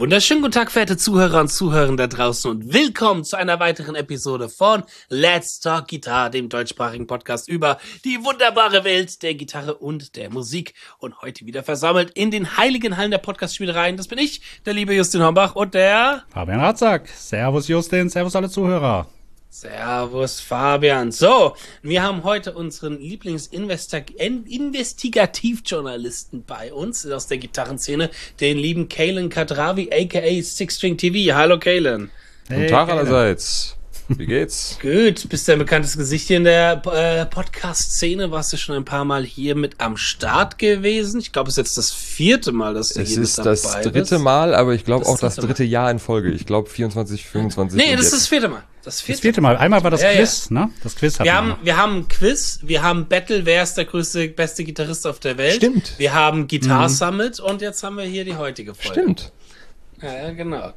Wunderschönen guten Tag, verehrte Zuhörer und Zuhörer da draußen und willkommen zu einer weiteren Episode von Let's Talk Guitar, dem deutschsprachigen Podcast über die wunderbare Welt der Gitarre und der Musik. Und heute wieder versammelt in den heiligen Hallen der Podcast-Spielereien. Das bin ich, der liebe Justin Hombach und der Fabian Ratzak. Servus Justin, servus alle Zuhörer. Servus Fabian. So, wir haben heute unseren Lieblings-Investigativjournalisten bei uns aus der Gitarrenszene, den lieben Kalen Kadrawi, aka Six String TV. Hallo Kalen. Hey, guten Tag allerseits. Wie geht's? Gut, bist du ein bekanntes Gesicht hier in der Podcast-Szene. Warst du schon ein paar Mal hier mit am Start gewesen? Ich glaube, es ist jetzt das 4. Mal, dass du hier mit dabei bist. Es ist das 3. Mal, aber ich glaube auch das 3. Jahr in Folge. Ich glaube 24, 25. Nee, das ist das 4. Mal. Das 4. Mal. Einmal war das Quiz, ne? Das Quiz hatten wir haben ein Quiz, wir haben Battle, wer ist der beste Gitarrist auf der Welt. Stimmt. Wir haben Guitar Summit und jetzt haben wir hier die heutige Folge. Stimmt. Ja, genau.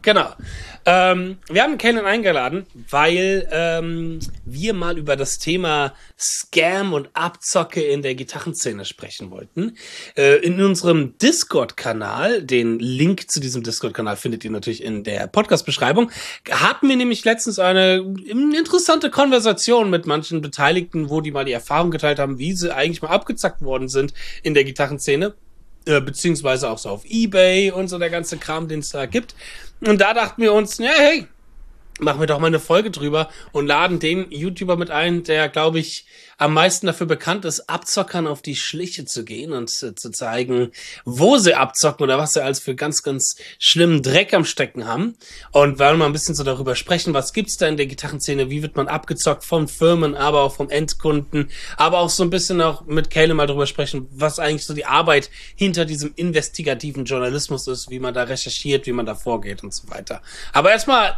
Wir haben Kalen eingeladen, weil wir mal über das Thema Scam und Abzocke in der Gitarrenszene sprechen wollten. In unserem Discord-Kanal, den Link zu diesem Discord-Kanal findet ihr natürlich in der Podcast-Beschreibung, hatten wir nämlich letztens eine interessante Konversation mit manchen Beteiligten, wo die mal die Erfahrung geteilt haben, wie sie eigentlich mal abgezockt worden sind in der Gitarrenszene. Beziehungsweise auch so auf eBay und so der ganze Kram, den es da gibt. Und da dachten wir uns, ja, hey, machen wir doch mal eine Folge drüber und laden den YouTuber mit ein, der, glaube ich, am meisten dafür bekannt ist, Abzockern auf die Schliche zu gehen und zu zeigen, wo sie abzocken oder was sie als für ganz, ganz schlimmen Dreck am Stecken haben. Und wollen mal ein bisschen so darüber sprechen, was gibt's da in der Gitarrenszene, wie wird man abgezockt von Firmen, aber auch vom Endkunden, aber auch so ein bisschen auch mit Kale mal darüber sprechen, was eigentlich so die Arbeit hinter diesem investigativen Journalismus ist, wie man da recherchiert, wie man da vorgeht und so weiter. Aber erstmal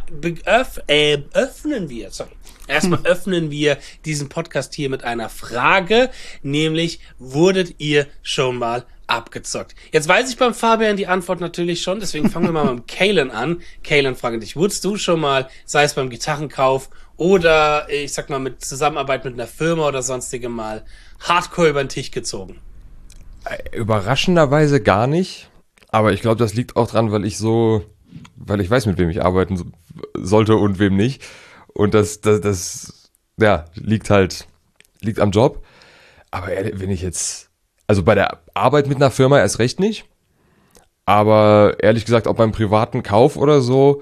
öffnen wir diesen Podcast hier mit einer Frage, nämlich, wurdet ihr schon mal abgezockt? Jetzt weiß ich beim Fabian die Antwort natürlich schon, deswegen fangen wir mal mit Kalen an. Kalen, frage dich, wurdest du schon mal, sei es beim Gitarrenkauf oder, ich sag mal, mit Zusammenarbeit mit einer Firma oder sonstigem mal, hardcore über den Tisch gezogen? Überraschenderweise gar nicht, aber ich glaube, das liegt auch dran, weil ich weiß, mit wem ich arbeiten sollte und wem nicht. Und das liegt am Job. Aber wenn ich jetzt, also bei der Arbeit mit einer Firma erst recht nicht. Aber ehrlich gesagt, auch beim privaten Kauf oder so,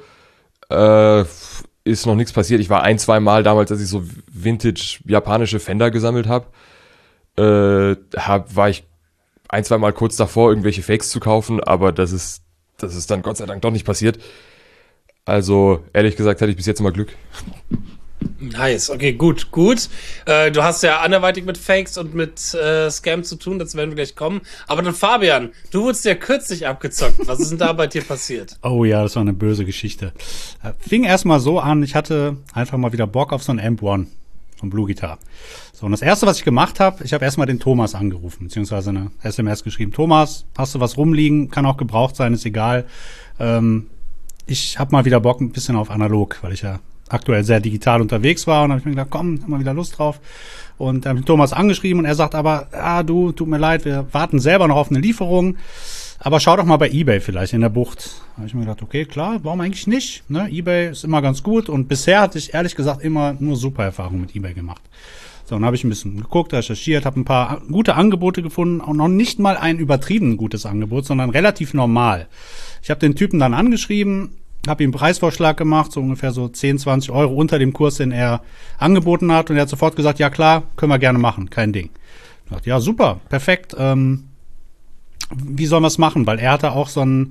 ist noch nichts passiert. Ich war 1-2 Mal damals, als ich so Vintage japanische Fender gesammelt habe, war ich 1-2 Mal kurz davor, irgendwelche Fakes zu kaufen. Aber das ist dann Gott sei Dank doch nicht passiert. Also, ehrlich gesagt, hatte ich bis jetzt immer Glück. Nice, okay, gut. Du hast ja anderweitig mit Fakes und mit Scam zu tun, dazu werden wir gleich kommen. Aber dann Fabian, du wurdest ja kürzlich abgezockt. Was ist denn da bei dir passiert? Oh ja, das war eine böse Geschichte. Fing erstmal so an, ich hatte einfach mal wieder Bock auf so ein Amp One von Blue Guitar. So, und das Erste, was ich gemacht habe, ich habe erstmal den Thomas angerufen, beziehungsweise eine SMS geschrieben. Thomas, hast du was rumliegen? Kann auch gebraucht sein, ist egal. Ich habe mal wieder Bock ein bisschen auf analog, weil ich ja aktuell sehr digital unterwegs war. Und habe ich mir gedacht, komm, hab mal wieder Lust drauf. Und habe Thomas angeschrieben und er sagt aber, du, tut mir leid, wir warten selber noch auf eine Lieferung. Aber schau doch mal bei eBay vielleicht in der Bucht. Da habe ich mir gedacht, okay, klar, warum eigentlich nicht? Ne? eBay ist immer ganz gut. Und bisher hatte ich ehrlich gesagt immer nur super Erfahrungen mit eBay gemacht. So, dann habe ich ein bisschen geguckt, recherchiert, habe ein paar gute Angebote gefunden. Auch noch nicht mal ein übertrieben gutes Angebot, sondern relativ normal. Ich habe den Typen dann angeschrieben, habe ihm einen Preisvorschlag gemacht, so ungefähr so 10, 20 Euro unter dem Kurs, den er angeboten hat. Und er hat sofort gesagt, ja klar, können wir gerne machen, kein Ding. Ich dachte, ja super, perfekt. Wie sollen wir es machen? Weil er hatte auch so eine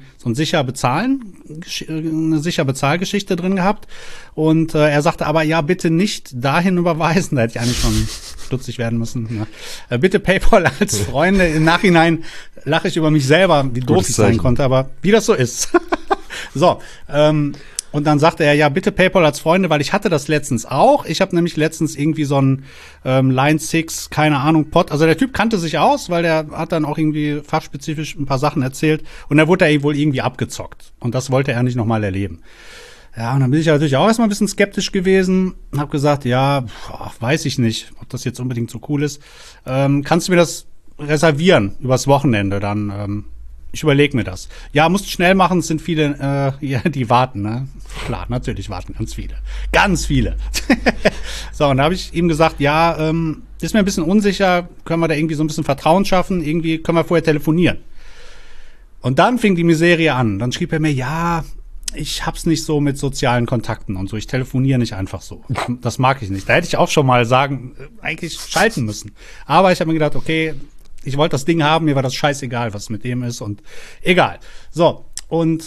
Sicher-Bezahlgeschichte drin gehabt. Und er sagte aber, ja, bitte nicht dahin überweisen. Da hätte ich eigentlich schon stutzig werden müssen. Ja. Bitte PayPal als Freunde. Im Nachhinein lache ich über mich selber, wie doof ich sein konnte, aber wie das so ist. So, und dann sagte er, ja, bitte PayPal als Freunde, weil ich hatte das letztens auch. Ich habe nämlich letztens irgendwie so einen Line 6, keine Ahnung, Pod. Also der Typ kannte sich aus, weil der hat dann auch irgendwie fachspezifisch ein paar Sachen erzählt. Und da wurde er wohl irgendwie abgezockt. Und das wollte er nicht nochmal erleben. Ja, und dann bin ich natürlich auch erstmal ein bisschen skeptisch gewesen. Hab gesagt, ja, weiß ich nicht, ob das jetzt unbedingt so cool ist. Kannst du mir das reservieren übers Wochenende? Dann ich überlege mir das. Ja, musst schnell machen, es sind viele, die warten, ne? Klar, natürlich warten ganz viele. Ganz viele. So, und da habe ich ihm gesagt, ja, ist mir ein bisschen unsicher, können wir da irgendwie so ein bisschen Vertrauen schaffen, irgendwie können wir vorher telefonieren. Und dann fing die Miserie an. Dann schrieb er mir, ja, ich hab's nicht so mit sozialen Kontakten und so. Ich telefoniere nicht einfach so. Das mag ich nicht. Da hätte ich auch schon mal eigentlich schalten müssen. Aber ich habe mir gedacht, okay, ich wollte das Ding haben, mir war das scheißegal, was mit dem ist und egal. So, und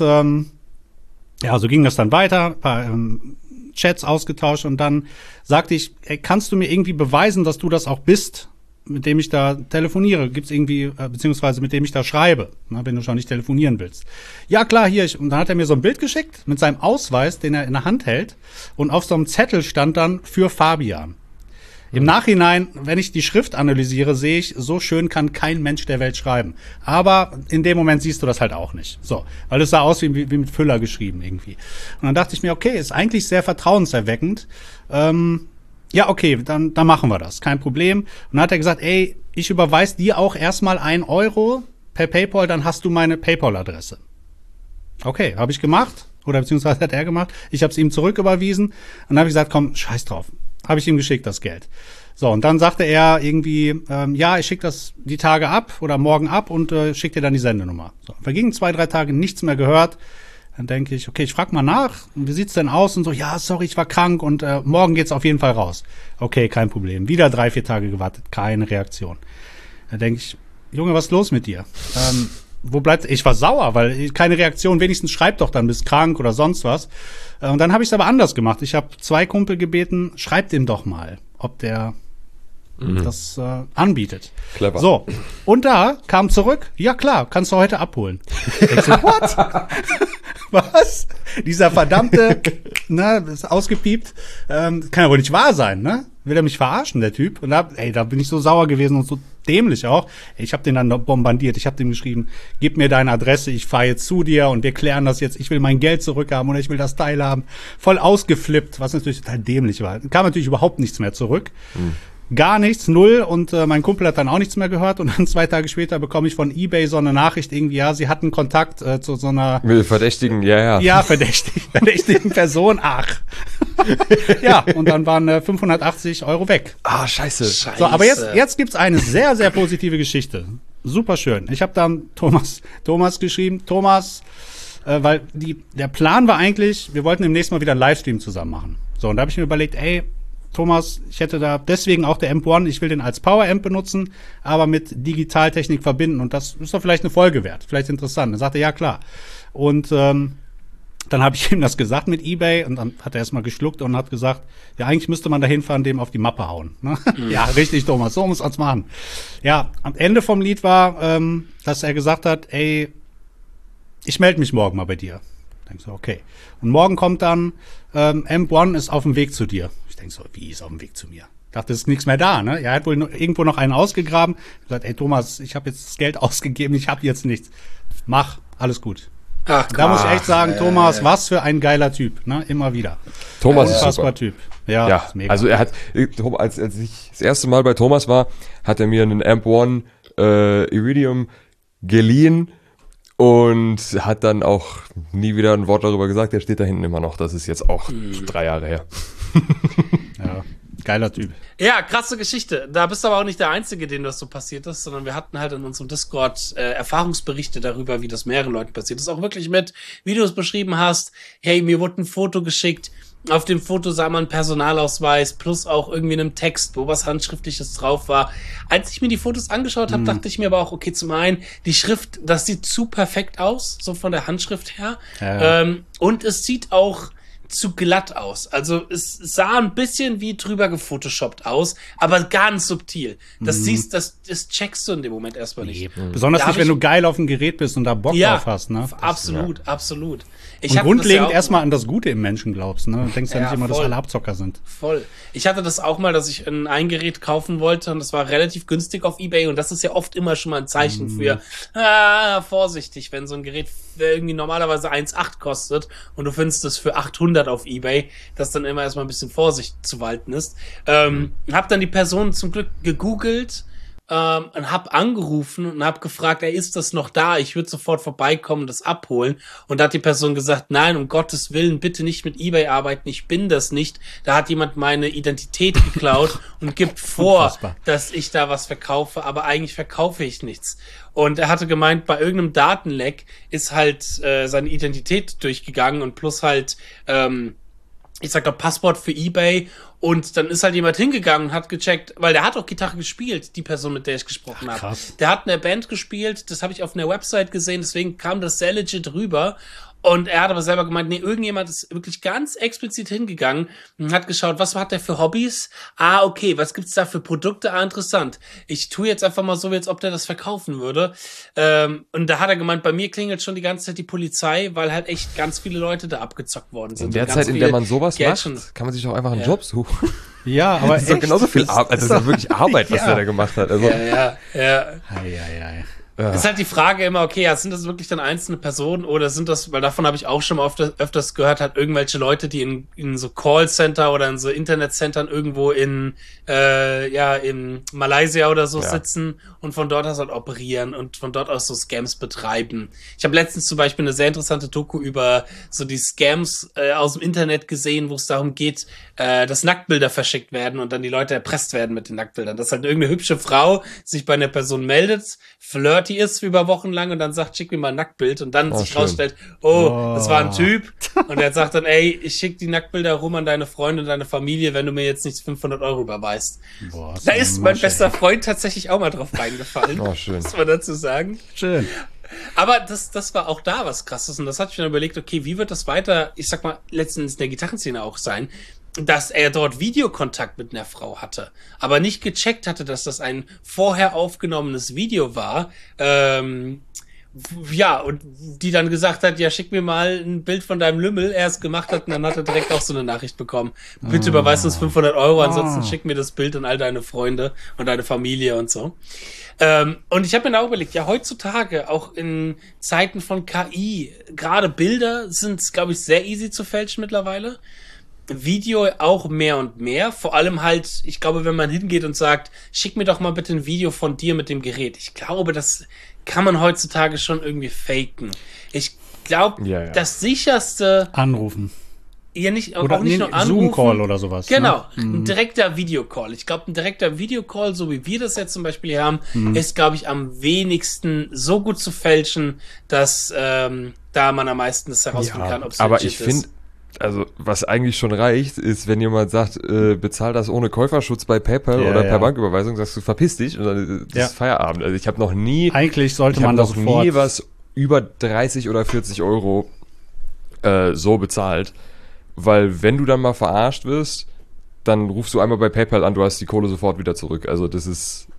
ja, so ging das dann weiter, ein paar Chats ausgetauscht und dann sagte ich, ey, kannst du mir irgendwie beweisen, dass du das auch bist, mit dem ich da telefoniere? Gibt's irgendwie, beziehungsweise mit dem ich da schreibe, na, wenn du schon nicht telefonieren willst. Ja, klar, hier. Und dann hat er mir so ein Bild geschickt mit seinem Ausweis, den er in der Hand hält. Und auf so einem Zettel stand dann für Fabian. Im Nachhinein, wenn ich die Schrift analysiere, sehe ich, so schön kann kein Mensch der Welt schreiben. Aber in dem Moment siehst du das halt auch nicht. So, weil es sah aus wie mit Füller geschrieben irgendwie. Und dann dachte ich mir, okay, ist eigentlich sehr vertrauenserweckend. Ja, okay, dann machen wir das, kein Problem. Und dann hat er gesagt, ey, ich überweise dir auch erstmal 1 Euro per PayPal, dann hast du meine PayPal-Adresse. Okay, habe ich gemacht, oder beziehungsweise hat er gemacht. Ich habe es ihm zurücküberwiesen. Und dann habe ich gesagt, komm, scheiß drauf. Habe ich ihm geschickt, das Geld. So, und dann sagte er irgendwie, ja, ich schicke das die Tage ab oder morgen ab und schicke dir dann die Sendenummer. So, vergingen 2, 3 Tage, nichts mehr gehört. Dann denke ich, okay, ich frage mal nach, wie sieht's denn aus? Und so, ja, sorry, ich war krank und morgen geht's auf jeden Fall raus. Okay, kein Problem. Wieder 3, 4 Tage gewartet, keine Reaktion. Dann denke ich, Junge, was ist los mit dir? Wo bleibt? Ich war sauer, weil keine Reaktion, wenigstens schreib doch dann, bist krank oder sonst was. Und dann habe ich es aber anders gemacht. Ich habe 2 Kumpel gebeten, schreib dem doch mal, ob der das anbietet. Clever. So, und da kam zurück, ja klar, kannst du heute abholen. Ich so, what? Was? Dieser verdammte, ne, ist ausgepiept. Kann ja wohl nicht wahr sein, ne? Will er mich verarschen, der Typ? Und da bin ich so sauer gewesen und so dämlich auch. Ich habe den dann bombardiert. Ich habe dem geschrieben, gib mir deine Adresse, ich fahre jetzt zu dir und wir klären das jetzt. Ich will mein Geld zurückhaben oder ich will das Teil haben. Voll ausgeflippt, was natürlich total dämlich war. Kam natürlich überhaupt nichts mehr zurück. Gar nichts, 0. Und mein Kumpel hat dann auch nichts mehr gehört. Und dann 2 Tage später bekomme ich von eBay so eine Nachricht irgendwie, ja, sie hatten Kontakt zu so einer... Verdächtigen, ja. Ja, verdächtigen Person, ach. Ja, und dann waren 580 Euro weg. Ah, scheiße. So, aber jetzt gibt's eine sehr, sehr positive Geschichte. Super schön. Ich habe dann Thomas geschrieben. Thomas, weil der Plan war eigentlich, wir wollten demnächst mal wieder einen Livestream zusammen machen. So, und da habe ich mir überlegt, ey, Thomas, ich hätte da deswegen auch der Amp-One, ich will den als Power-Amp benutzen, aber mit Digitaltechnik verbinden und das ist doch vielleicht eine Folge wert, vielleicht interessant. Dann sagte er, ja klar. Und dann habe ich ihm das gesagt mit eBay und dann hat er erstmal geschluckt und hat gesagt, ja, eigentlich müsste man da hinfahren, dem auf die Mappe hauen. Ne? Ja, richtig, Thomas, so muss man's machen. Ja, am Ende vom Lied war, dass er gesagt hat, ey, ich melde mich morgen mal bei dir. Ich denk so, okay. Und morgen kommt dann, Amp-One ist auf dem Weg zu dir. Ich denk so, wie ist auf dem Weg zu mir? Ich dachte, es ist nichts mehr da, ne? Er hat wohl irgendwo noch einen ausgegraben. Ich gesagt, ey Thomas, ich habe jetzt das Geld ausgegeben, ich habe jetzt nichts. Mach, alles gut. Ach, da muss ich echt sagen, Thomas, was für ein geiler Typ, ne? Immer wieder. Thomas ist super. Typ. Ja, ist mega. Also als ich das erste Mal bei Thomas war, hat er mir einen Amp-One Iridium geliehen und hat dann auch nie wieder ein Wort darüber gesagt. Der steht da hinten immer noch. Das ist jetzt auch 3 Jahre her. Ja, geiler Typ. Ja, krasse Geschichte. Da bist du aber auch nicht der Einzige, dem das so passiert ist, sondern wir hatten halt in unserem Discord Erfahrungsberichte darüber, wie das mehreren Leuten passiert ist. Auch wirklich mit, wie du es beschrieben hast. Hey, mir wurde ein Foto geschickt. Auf dem Foto sah man Personalausweis plus auch irgendwie einem Text, wo was Handschriftliches drauf war. Als ich mir die Fotos angeschaut habe, dachte ich mir aber auch, okay, zum einen, die Schrift, das sieht zu perfekt aus, so von der Handschrift her. Ja. Und es sieht auch zu glatt aus. Also es sah ein bisschen wie drüber gefotoshoppt aus, aber ganz subtil. Das siehst, das checkst du in dem Moment erstmal nicht. Besonders nicht, wenn du geil auf dem Gerät bist und da Bock drauf hast, ne? Absolut, absolut. Und grundlegend erstmal an das Gute im Menschen glaubst, ne? Du denkst ja nicht immer, dass alle Abzocker sind. Voll. Ich hatte das auch mal, dass ich ein Gerät kaufen wollte und das war relativ günstig auf eBay und das ist ja oft immer schon mal ein Zeichen für vorsichtig, wenn so ein Gerät irgendwie normalerweise 1,8 kostet und du findest es für 800 auf eBay, dass dann immer erstmal ein bisschen Vorsicht zu walten ist. Hab dann die Person zum Glück gegoogelt und hab angerufen und hab gefragt, ist das noch da? Ich würde sofort vorbeikommen und das abholen. Und da hat die Person gesagt, nein, um Gottes Willen, bitte nicht mit eBay arbeiten, ich bin das nicht. Da hat jemand meine Identität geklaut und gibt vor, Unfassbar. dass ich da was verkaufe, aber eigentlich verkaufe ich nichts. Und er hatte gemeint, bei irgendeinem Datenleck ist halt seine Identität durchgegangen und plus halt ich sag doch Passwort für eBay und dann ist halt jemand hingegangen und hat gecheckt, weil der hat auch Gitarre gespielt, die Person, mit der ich gesprochen habe. krass. Der hat in der Band gespielt, das habe ich auf einer Website gesehen, deswegen kam das sehr legit rüber. Und er hat aber selber gemeint, nee, irgendjemand ist wirklich ganz explizit hingegangen und hat geschaut, was hat der für Hobbys? Okay, was gibt's da für Produkte? Interessant. Ich tue jetzt einfach mal so, als ob der das verkaufen würde. Und da hat er gemeint, bei mir klingelt schon die ganze Zeit die Polizei, weil halt echt ganz viele Leute da abgezockt worden sind. In der Zeit, in der man sowas macht, kann man sich doch einfach einen Ja. Job suchen. Ja, aber Das ist doch genauso viel Arbeit. Also das ist ja wirklich Arbeit, was Ja. der da gemacht hat. Also, Ja. Ei. Ist halt die Frage immer, okay, ja, sind das wirklich dann einzelne Personen oder sind das, weil davon habe ich auch schon mal öfters gehört, halt irgendwelche Leute, die in so Callcenter oder in so Internetcentern irgendwo in Malaysia oder so sitzen und von dort aus halt operieren und von dort aus so Scams betreiben. Ich habe letztens zum Beispiel eine sehr interessante Doku über so die Scams aus dem Internet gesehen, wo es darum geht, dass Nacktbilder verschickt werden und dann die Leute erpresst werden mit den Nacktbildern. Dass halt irgendeine hübsche Frau sich bei einer Person meldet, flirty ist über Wochen lang und dann sagt, schick mir mal ein Nacktbild und dann sich schön. rausstellt, das war ein Typ und er sagt dann, ich schick die Nacktbilder rum an deine Freunde und deine Familie, wenn du mir jetzt nicht 500 € überweist. Boah, Da ist mein Masche, bester Freund tatsächlich auch mal drauf reingefallen. Oh, schön. Muss man dazu sagen. Schön. Aber das war auch da was Krasses und das hat ich dann überlegt, okay, wie wird das weiter, ich sag mal, letztens in der Gitarrenszene auch sein, dass er dort Videokontakt mit einer Frau hatte, aber nicht gecheckt hatte, dass das ein vorher aufgenommenes Video war, und die dann gesagt hat, ja, schick mir mal ein Bild von deinem Lümmel, er es gemacht hat und dann hat er direkt auch so eine Nachricht bekommen. Bitte überweist uns 500 €, ansonsten schick mir das Bild an all deine Freunde und deine Familie und so. Und ich habe mir da auch überlegt, ja, heutzutage, auch in Zeiten von KI, gerade Bilder sind, glaube ich, sehr easy zu fälschen mittlerweile. Video auch mehr und mehr. Vor allem halt, ich glaube, wenn man hingeht und sagt, schick mir doch mal bitte ein Video von dir mit dem Gerät. Ich glaube, das kann man heutzutage schon irgendwie faken. Ich glaube, das sicherste, Anrufen. ja nicht, Oder auch nicht nur anrufen. Zoom-Call oder sowas. Genau, Ne? ein direkter Videocall. Ich glaube, ein direkter Videocall, so wie wir das jetzt zum Beispiel hier haben, ist, glaube ich, am wenigsten so gut zu fälschen, dass da man am meisten das herausfinden kann, ob es aber legit ich finde, also was eigentlich schon reicht, ist, wenn jemand sagt, bezahl das ohne Käuferschutz bei PayPal oder per Banküberweisung, sagst du, verpiss dich und dann ist Feierabend. Also ich habe noch nie, Eigentlich sollte man das sofort. nie was über 30 oder 40 € so bezahlt, weil wenn du dann mal verarscht wirst, dann rufst du einmal bei PayPal an, du hast die Kohle sofort wieder zurück. Also das ist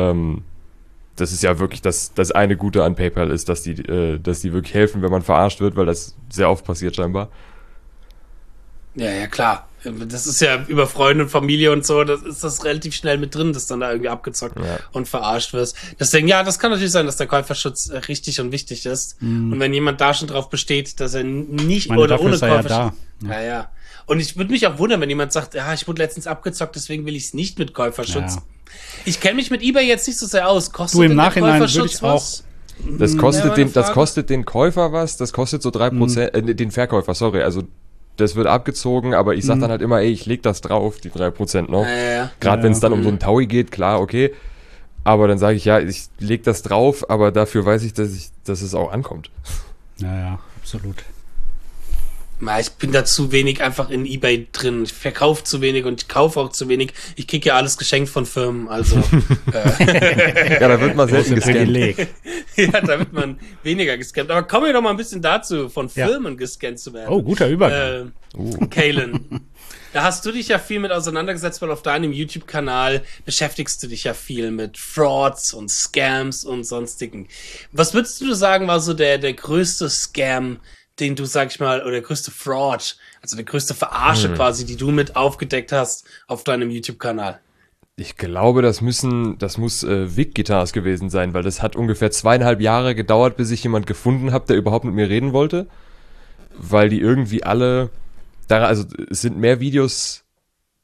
ja wirklich das eine Gute an PayPal ist, dass die wirklich helfen, wenn man verarscht wird, weil das sehr oft passiert scheinbar. Ja, klar. Das ist ja über Freunde und Familie und so, das ist das relativ schnell mit drin, dass dann da irgendwie abgezockt und verarscht wirst. Deswegen, ja, das kann natürlich sein, dass der Käuferschutz richtig und wichtig ist. Und wenn jemand da schon drauf besteht, dass er nicht oder ohne Käuferschutz. Ja. Und ich würde mich auch wundern, wenn jemand sagt, ja, ich wurde letztens abgezockt, deswegen will ich es nicht mit Käuferschutz. Ja. Ich kenne mich mit eBay jetzt nicht so sehr aus. Kostet du im Nachhinein würde ich auch. Das kostet den Käufer was, das kostet so 3%, den Verkäufer, sorry, also das wird abgezogen, aber ich sag dann halt immer, ich leg das drauf, die 3% noch. Gerade wenn es dann um so einen Taui geht, klar, okay. Aber dann sage ich, ja, ich leg das drauf, aber dafür weiß ich, dass es auch ankommt. Ja, absolut. Ich bin da zu wenig einfach in eBay drin. Ich verkaufe zu wenig und ich kaufe auch zu wenig. Ich kriege ja alles geschenkt von Firmen, also. Ja, da wird man selten gescannt. Ja, da wird man weniger gescannt. Aber kommen wir doch mal ein bisschen dazu, von Firmen gescannt zu werden. Oh, guter Übergang. Kalen, da hast du dich ja viel mit auseinandergesetzt, weil auf deinem YouTube-Kanal beschäftigst du dich ja viel mit Frauds und Scams und sonstigen. Was würdest du sagen, war so der größte Scam, den du, sag ich mal, oder der größte Fraud, also der größte Verarsche quasi, die du mit aufgedeckt hast auf deinem YouTube-Kanal? Ich glaube, das muss Vic Guitars gewesen sein, weil das hat ungefähr 2,5 Jahre gedauert, bis ich jemand gefunden habe, der überhaupt mit mir reden wollte. Weil die irgendwie alle, also es sind mehr Videos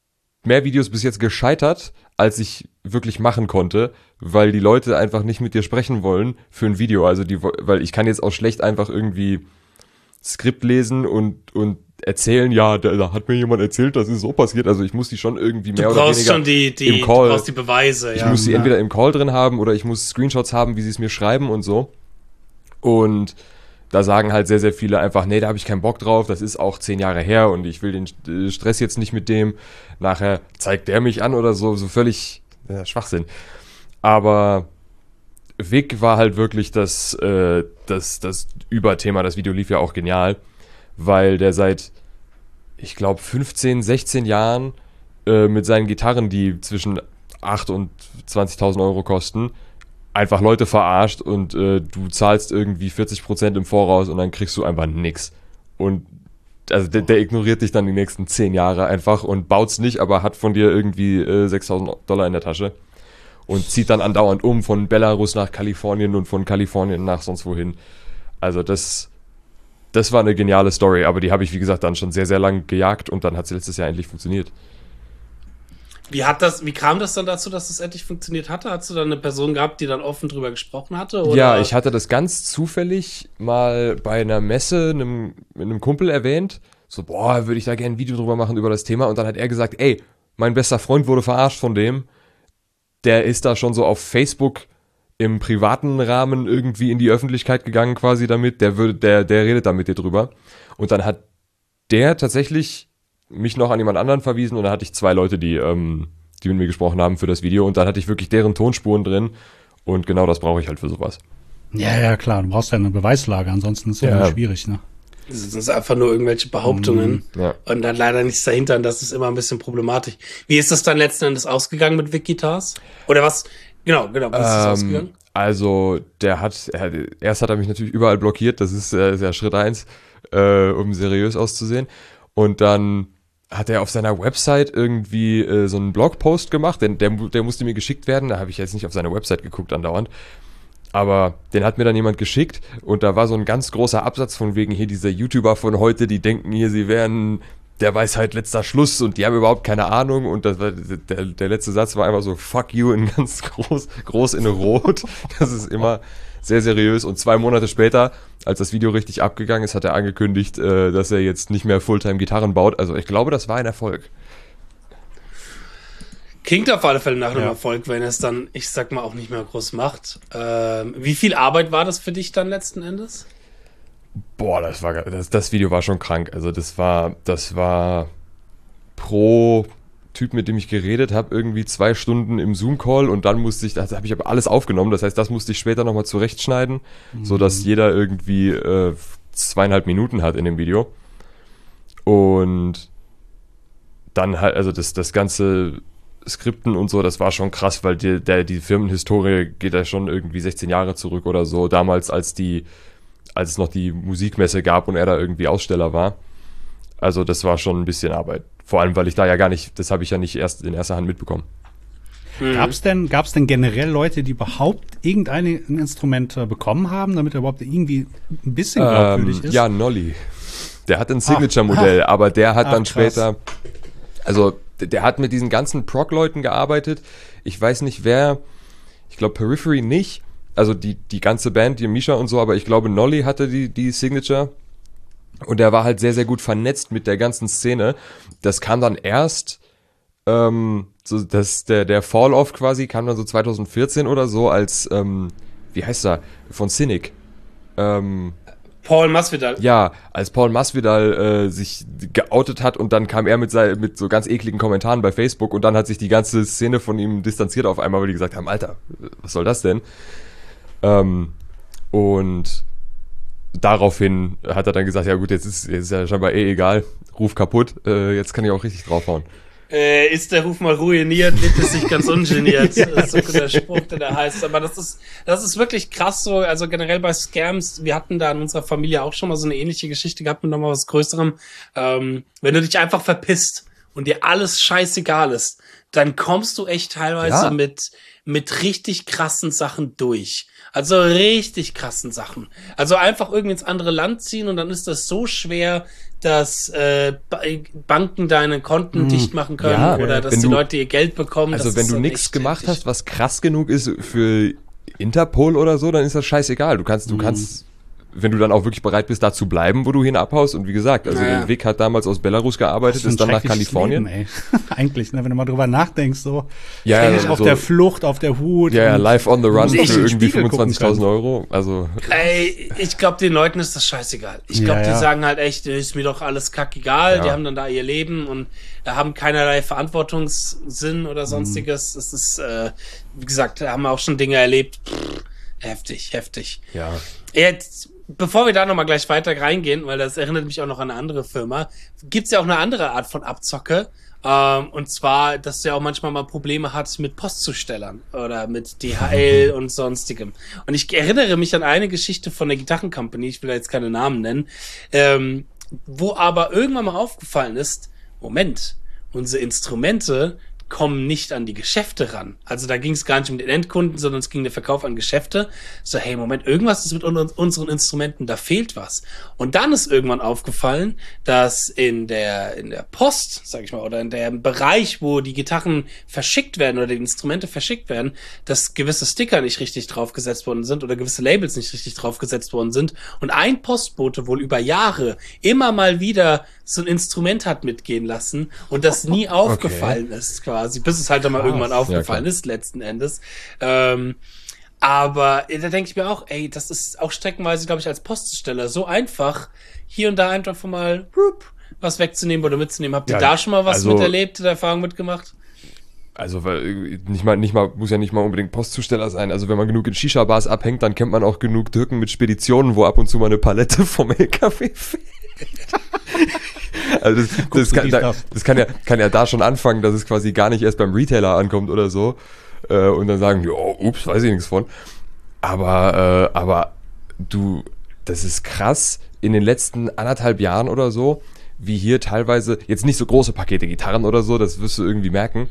mehr Videos bis jetzt gescheitert, als ich wirklich machen konnte, weil die Leute einfach nicht mit dir sprechen wollen für ein Video. Also weil ich kann jetzt auch schlecht einfach irgendwie Skript lesen und erzählen, ja, da hat mir jemand erzählt, das ist so passiert. Also ich muss die schon irgendwie mehr oder weniger schon im Call. Du brauchst die Beweise. Ich muss sie entweder im Call drin haben oder ich muss Screenshots haben, wie sie es mir schreiben und so. Und da sagen halt sehr, sehr viele einfach, nee, da habe ich keinen Bock drauf, das ist auch 10 Jahre her und ich will den Stress jetzt nicht mit dem. Nachher zeigt der mich an oder so völlig Schwachsinn. Aber Vic war halt wirklich das Überthema. Das Video lief ja auch genial, weil der seit, ich glaube, 15, 16 Jahren mit seinen Gitarren, die zwischen 8.000 und 20.000 Euro kosten, einfach Leute verarscht und du zahlst irgendwie 40% im Voraus und dann kriegst du einfach nix. Und also der ignoriert dich dann die nächsten 10 Jahre einfach und baut's nicht, aber hat von dir irgendwie $6.000 in der Tasche und zieht dann andauernd von Belarus nach Kalifornien und von Kalifornien nach sonst wohin. Also das war eine geniale Story, aber die habe ich, wie gesagt, dann schon sehr, sehr lang gejagt und dann hat sie letztes Jahr endlich funktioniert. Wie kam das dann dazu, dass es endlich funktioniert hatte? Hast du dann eine Person gehabt, die dann offen drüber gesprochen hatte? Oder? Ja, ich hatte das ganz zufällig mal bei einer Messe mit einem Kumpel erwähnt. So, würde ich da gerne ein Video drüber machen über das Thema. Und dann hat er gesagt, ey, mein bester Freund wurde verarscht von dem. Der ist da schon so auf Facebook im privaten Rahmen irgendwie in die Öffentlichkeit gegangen quasi damit. Der redet da mit dir drüber. Und dann hat der tatsächlich mich noch an jemand anderen verwiesen und dann hatte ich 2 Leute, die mit mir gesprochen haben für das Video und dann hatte ich wirklich deren Tonspuren drin und genau das brauche ich halt für sowas. Ja, klar, du brauchst ja eine Beweislage, ansonsten ist es ja schwierig, ne? Das sind einfach nur irgendwelche Behauptungen und dann leider nichts dahinter und das ist immer ein bisschen problematisch. Wie ist das dann letzten Endes ausgegangen mit Vic Guitars? Oder was? Genau, wie ist das ausgegangen? Also, erst hat er mich natürlich überall blockiert, das ist der Schritt 1, um seriös auszusehen und dann hat er auf seiner Website irgendwie so einen Blogpost gemacht, der musste mir geschickt werden, da habe ich jetzt nicht auf seine Website geguckt andauernd, aber den hat mir dann jemand geschickt und da war so ein ganz großer Absatz von wegen hier dieser YouTuber von heute, die denken hier, sie wären der Weisheit letzter Schluss und die haben überhaupt keine Ahnung und das war, der letzte Satz war einfach so fuck you in ganz groß in Rot, das ist immer sehr seriös und 2 Monate später, als das Video richtig abgegangen ist, hat er angekündigt, dass er jetzt nicht mehr Fulltime Gitarren baut. Also ich glaube, das war ein Erfolg. Klingt auf alle Fälle nach einem Erfolg, wenn er es dann, ich sag mal, auch nicht mehr groß macht. Wie viel Arbeit war das für dich dann letzten Endes? Boah, das Video war schon krank. Also das war pro Typ, mit dem ich geredet habe, irgendwie 2 Stunden im Zoom-Call und dann habe ich aber alles aufgenommen, das heißt, das musste ich später nochmal zurechtschneiden, sodass jeder irgendwie 2,5 Minuten hat in dem Video. Und dann halt, also das ganze Skripten und so, das war schon krass, weil die Firmenhistorie geht da schon irgendwie 16 Jahre zurück oder so, damals als es noch die Musikmesse gab und er da irgendwie Aussteller war. Also das war schon ein bisschen Arbeit. Vor allem, weil ich da ja gar nicht, das habe ich ja nicht erst in erster Hand mitbekommen. Gab's denn generell Leute, die überhaupt irgendein Instrument bekommen haben, damit er überhaupt irgendwie ein bisschen glaubwürdig ist? Ja, Nolly. Der hat ein Signature-Modell, aber der hat dann später, also der hat mit diesen ganzen Prog-Leuten gearbeitet. Ich weiß nicht wer, ich glaube Periphery nicht, also die ganze Band, die Misha und so, aber ich glaube Nolly hatte die Signature. Und der war halt sehr, sehr gut vernetzt mit der ganzen Szene. Das kam dann erst, der Fall-Off quasi kam dann so 2014 oder so als, wie heißt er, von Cynic. Paul Masvidal. Ja, als Paul Masvidal sich geoutet hat und dann kam er mit so ganz ekligen Kommentaren bei Facebook und dann hat sich die ganze Szene von ihm distanziert auf einmal, weil die gesagt haben, Alter, was soll das denn? Und daraufhin hat er dann gesagt, ja gut, jetzt ist ja scheinbar egal, Ruf kaputt, jetzt kann ich auch richtig draufhauen. Ist der Ruf mal ruiniert, lebt es sich ganz ungeniert. Das ist so der Spruch, der da heißt. Aber das ist wirklich krass so, also generell bei Scams, wir hatten da in unserer Familie auch schon mal so eine ähnliche Geschichte gehabt mit nochmal was Größerem. Wenn du dich einfach verpisst und dir alles scheißegal ist, dann kommst du echt teilweise mit richtig krassen Sachen durch. Also richtig krassen Sachen. Also einfach irgendwie ins andere Land ziehen und dann ist das so schwer, dass Banken deine Konten dicht machen können oder dass die Leute ihr Geld bekommen. Also wenn du nichts gemacht hast, was krass genug ist für Interpol oder so, dann ist das scheißegal. Du kannst, wenn du dann auch wirklich bereit bist, da zu bleiben, wo du hin abhaust. Und wie gesagt, also der Vic hat damals aus Belarus gearbeitet, ist dann nach Kalifornien. Leben, eigentlich, ne, wenn du mal drüber nachdenkst, so. Ja, ständig auf der Flucht, auf der Hut. Ja, live on the run für irgendwie Spiegel 25.000 Euro. Also. Ey, ich glaube, den Leuten ist das scheißegal. Ich glaube, die sagen halt echt, ist mir doch alles kackegal. Die haben dann da ihr Leben und haben keinerlei Verantwortungssinn oder sonstiges. Es ist, wie gesagt, haben wir auch schon Dinge erlebt. Heftig. Ja. Jetzt, bevor wir da nochmal gleich weiter reingehen, weil das erinnert mich auch noch an eine andere Firma, gibt's ja auch eine andere Art von Abzocke. Und zwar, dass du ja auch manchmal mal Probleme hast mit Postzustellern oder mit DHL und sonstigem. Und ich erinnere mich an eine Geschichte von der Gitarrencompany, ich will da jetzt keine Namen nennen, wo aber irgendwann mal aufgefallen ist, Moment, unsere Instrumente kommen nicht an die Geschäfte ran. Also da ging es gar nicht um den Endkunden, sondern es ging der Verkauf an Geschäfte. So, hey, Moment, irgendwas ist mit unseren Instrumenten, da fehlt was. Und dann ist irgendwann aufgefallen, dass in der Post, sag ich mal, oder in dem Bereich, wo die Gitarren verschickt werden oder die Instrumente verschickt werden, dass gewisse Sticker nicht richtig draufgesetzt worden sind oder gewisse Labels nicht richtig draufgesetzt worden sind. Und ein Postbote wohl über Jahre immer mal wieder so ein Instrument hat mitgehen lassen und das nie aufgefallen ist, quasi, bis es halt dann mal irgendwann aufgefallen ist, letzten Endes. Aber da denke ich mir auch, ey, das ist auch streckenweise, glaube ich, als Poststeller so einfach, hier und da einfach mal was wegzunehmen oder mitzunehmen. Habt ihr da schon mal was miterlebt, Erfahrung mitgemacht? Also, weil muss ja nicht mal unbedingt Postzusteller sein. Also, wenn man genug in Shisha-Bars abhängt, dann kennt man auch genug Türken mit Speditionen, wo ab und zu mal eine Palette vom LKW fehlt. Also das kann ja da schon anfangen, dass es quasi gar nicht erst beim Retailer ankommt oder so. Und dann sagen die, ups, weiß ich nichts von. Aber das ist krass, in den letzten 1,5 Jahren oder so, wie hier teilweise, jetzt nicht so große Pakete, Gitarren oder so, das wirst du irgendwie merken,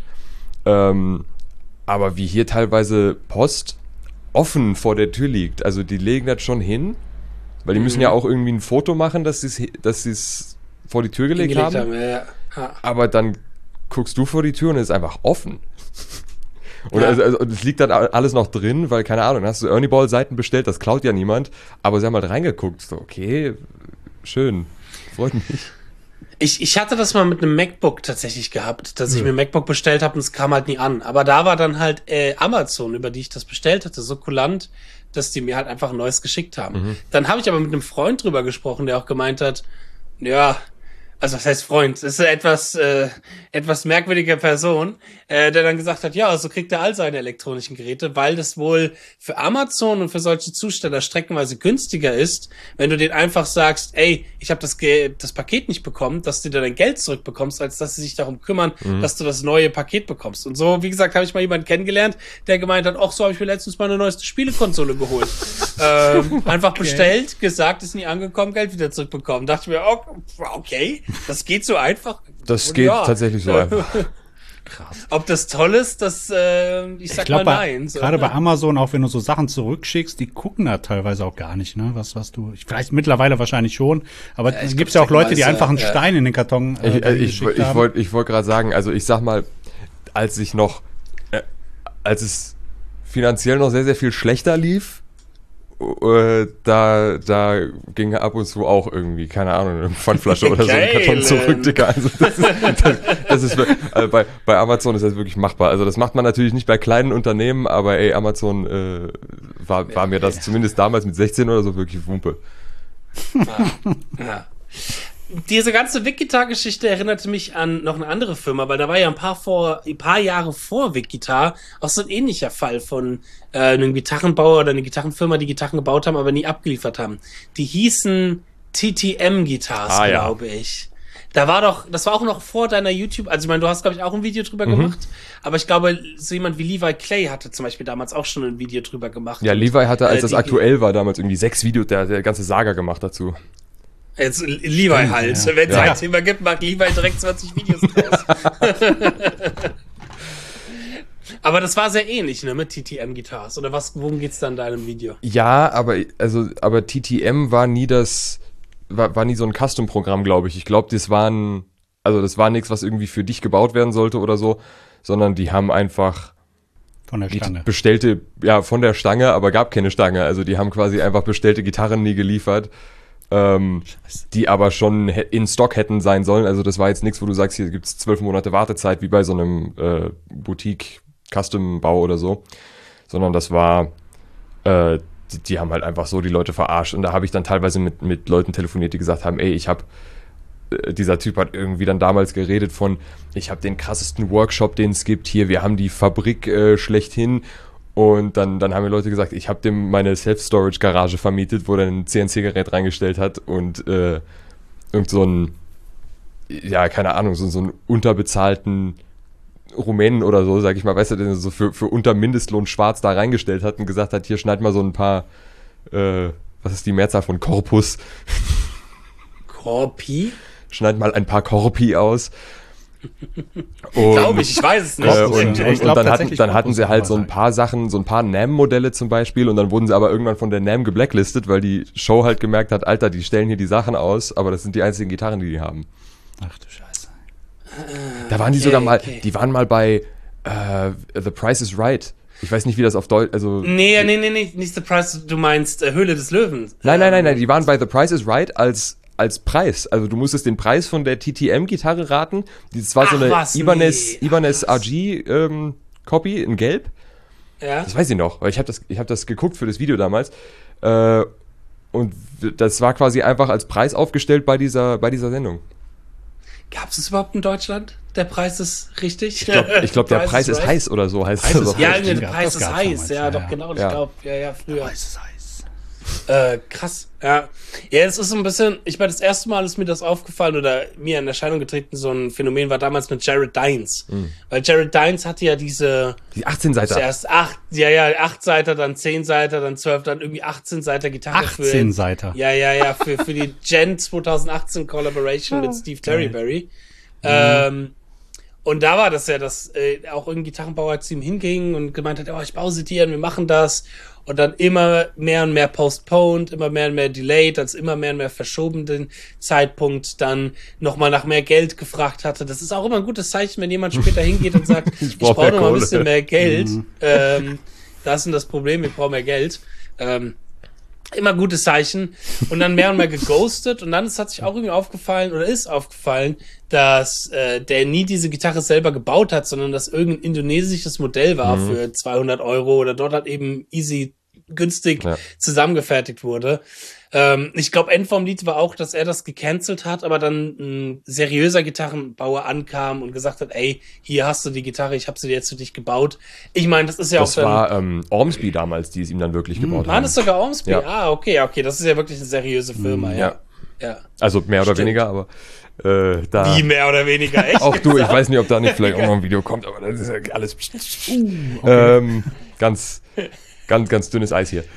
aber wie hier teilweise Post offen vor der Tür liegt. Also die legen das schon hin, weil die müssen ja auch irgendwie ein Foto machen, dass sie es vor die Tür gelegt haben. Aber dann guckst du vor die Tür und es ist einfach offen. Und also es liegt dann alles noch drin, weil, keine Ahnung, hast du Ernie Ball Seiten bestellt, das klaut ja niemand, aber sie haben halt reingeguckt. So, okay, schön, freut mich. Ich hatte das mal mit einem MacBook tatsächlich gehabt, dass ich mir ein MacBook bestellt habe und es kam halt nie an. Aber da war dann halt Amazon, über die ich das bestellt hatte, so kulant, dass die mir halt einfach ein neues geschickt haben. Dann habe ich aber mit einem Freund drüber gesprochen, der auch gemeint hat, ja, also was heißt Freund, das ist eine etwas merkwürdige Person, der dann gesagt hat, ja, so kriegt er all seine elektronischen Geräte, weil das wohl für Amazon und für solche Zusteller streckenweise günstiger ist, wenn du denen einfach sagst, ey, ich habe das Paket nicht bekommen, dass du dir dein Geld zurückbekommst, als dass sie sich darum kümmern, dass du das neue Paket bekommst. Und so, wie gesagt, habe ich mal jemanden kennengelernt, der gemeint hat, ach, so habe ich mir letztens mal eine neueste Spielekonsole geholt. Einfach bestellt, gesagt, ist nie angekommen, Geld wieder zurückbekommen. Dachte ich mir, okay, das geht so einfach. Das geht tatsächlich so einfach. Krass. Ob das toll ist, das ich sag mal nein. Gerade bei Amazon, auch wenn du so Sachen zurückschickst, die gucken da teilweise auch gar nicht, ne? Was du, vielleicht mittlerweile wahrscheinlich schon, aber es gibt ja auch Leute, die einfach einen Stein in den Karton ich wollte gerade sagen, also ich sag mal, als es finanziell noch sehr, sehr viel schlechter lief, da ging ab und zu auch irgendwie, keine Ahnung, eine Pfandflasche oder so ein Karton zurück, Digga. Also das ist bei Amazon ist das wirklich machbar. Also das macht man natürlich nicht bei kleinen Unternehmen, aber ey, Amazon war mir das zumindest damals mit 16 oder so wirklich Wumpe. Ja. Diese ganze Wick-Gitarre-Geschichte erinnerte mich an noch eine andere Firma, weil da war ja ein paar Jahre vor Wick-Gitarre auch so ein ähnlicher Fall von einem Gitarrenbauer oder eine Gitarrenfirma, die Gitarren gebaut haben, aber nie abgeliefert haben. Die hießen TTM Guitars, glaube ich. Das war auch noch vor deiner YouTube, also ich meine, du hast, glaube ich, auch ein Video drüber gemacht, aber ich glaube, so jemand wie Levi Clay hatte zum Beispiel damals auch schon ein Video drüber gemacht. Ja, Levi hatte, als das aktuell war, damals irgendwie 6 Videos, der ganze Saga gemacht dazu. Jetzt Levi halt. Ja. Wenn es ein Thema gibt, macht Levi direkt 20 Videos draus. Aber das war sehr ähnlich, ne, mit TTM-Guitars. Oder worum geht's da in deinem Video? Ja, aber TTM war nie war nie so ein Custom-Programm, glaube ich. Ich glaube, das war nichts, was irgendwie für dich gebaut werden sollte oder so, sondern die haben einfach Von der Stange. bestellte, ja, von der Stange, aber gab keine Stange. Also die haben quasi einfach bestellte Gitarren nie geliefert, die aber schon in Stock hätten sein sollen. Also das war jetzt nichts, wo du sagst, hier gibt's 12 Monate Wartezeit, wie bei so einem Boutique-Custom-Bau oder so. Sondern das war, die haben halt einfach so die Leute verarscht. Und da habe ich dann teilweise mit Leuten telefoniert, die gesagt haben, ey, dieser Typ hat irgendwie dann damals geredet von, ich habe den krassesten Workshop, den es gibt hier, wir haben die Fabrik schlechthin. Und dann haben mir Leute gesagt, ich habe dem meine Self-Storage-Garage vermietet, wo er ein CNC-Gerät reingestellt hat und irgend so ein, ja, keine Ahnung, so einen unterbezahlten Rumänen oder so, sag ich mal, weißt du, den er so für unter Mindestlohn schwarz da reingestellt hat und gesagt hat, hier schneid mal so ein paar, was ist die Mehrzahl von Korpus? Korpi? Schneid mal ein paar Korpi aus. Glaube ich weiß es nicht. Und Ich glaub dann tatsächlich, hatten sie Korpus halt kann so man ein paar Sachen, so ein paar NAMM-Modelle zum Beispiel und dann wurden sie aber irgendwann von der NAMM geblacklistet, weil die Show halt gemerkt hat, Alter, die stellen hier die Sachen aus, aber das sind die einzigen Gitarren, die haben. Ach du Scheiße. Da waren die sogar mal, die waren mal bei The Price is Right. Ich weiß nicht, wie das auf Deutsch, also... Nee, nicht The Price, du meinst Höhle des Löwen. Nein, die waren bei The Price is Right als Preis. Also du musstest den Preis von der TTM-Gitarre raten. Das war so eine Ibanez RG Copy in Gelb. Ja. Das weiß ich noch, weil ich hab das geguckt für das Video damals. Und das war quasi einfach als Preis aufgestellt bei dieser Sendung. Gab es überhaupt in Deutschland? Der Preis ist richtig? Ich glaube, der Preis ist heiß oder so heißt Preis das. ist auf Ja, Deutsch. der Ja, Preis das ist gab's heiß. damals, Ja, ja, doch, ja. genau. Ich Ja. glaube, ja, früher. Es ist heiß. Krass, ja. Ja, es ist so ein bisschen, das erste Mal ist mir das aufgefallen oder mir in Erscheinung getreten, so ein Phänomen war damals mit Jared Dines. Weil Jared Dines hatte ja diese, Die 18-Seiter. zuerst 8 Seiter, dann 10 Seiter, dann 12, dann irgendwie 18 Seiter Gitarre 18 Seiter. Ja, für die Gen 2018 Collaboration mit Steve Terryberry. Und da war das ja, dass auch irgendein Gitarrenbauer zu ihm hinging und gemeint hat, oh, ich baue sie dir und wir machen das. Und dann immer mehr und mehr postponed, immer mehr und mehr delayed, als immer mehr und mehr verschoben den Zeitpunkt, dann nochmal nach mehr Geld gefragt hatte. Das ist auch immer ein gutes Zeichen, wenn jemand später hingeht und sagt, ich brauche noch mal ein bisschen mehr Geld. Das ist das Problem, ich brauche mehr Geld. Immer gutes Zeichen. Und dann mehr und mehr geghostet. Und dann hat sich auch irgendwie ist aufgefallen, dass der nie diese Gitarre selber gebaut hat, sondern dass irgendein indonesisches Modell war für 200 Euro oder dort halt eben günstig zusammengefertigt wurde. Ich glaube, End vom Lied war auch, dass er das gecancelt hat, aber dann ein seriöser Gitarrenbauer ankam und gesagt hat, ey, hier hast du die Gitarre, ich habe sie jetzt für dich gebaut. Ich meine, das ist ja Das auch war Ormsby damals, die es ihm dann wirklich gebaut War haben. das sogar Ormsby? Ja. Ah, okay, das ist ja wirklich eine seriöse Firma, ja. Also mehr oder Stimmt. weniger, aber da... Wie mehr oder weniger, echt? Auch du, ich weiß nicht, ob da nicht vielleicht auch noch ein Video kommt, aber das ist ja alles ganz dünnes Eis hier.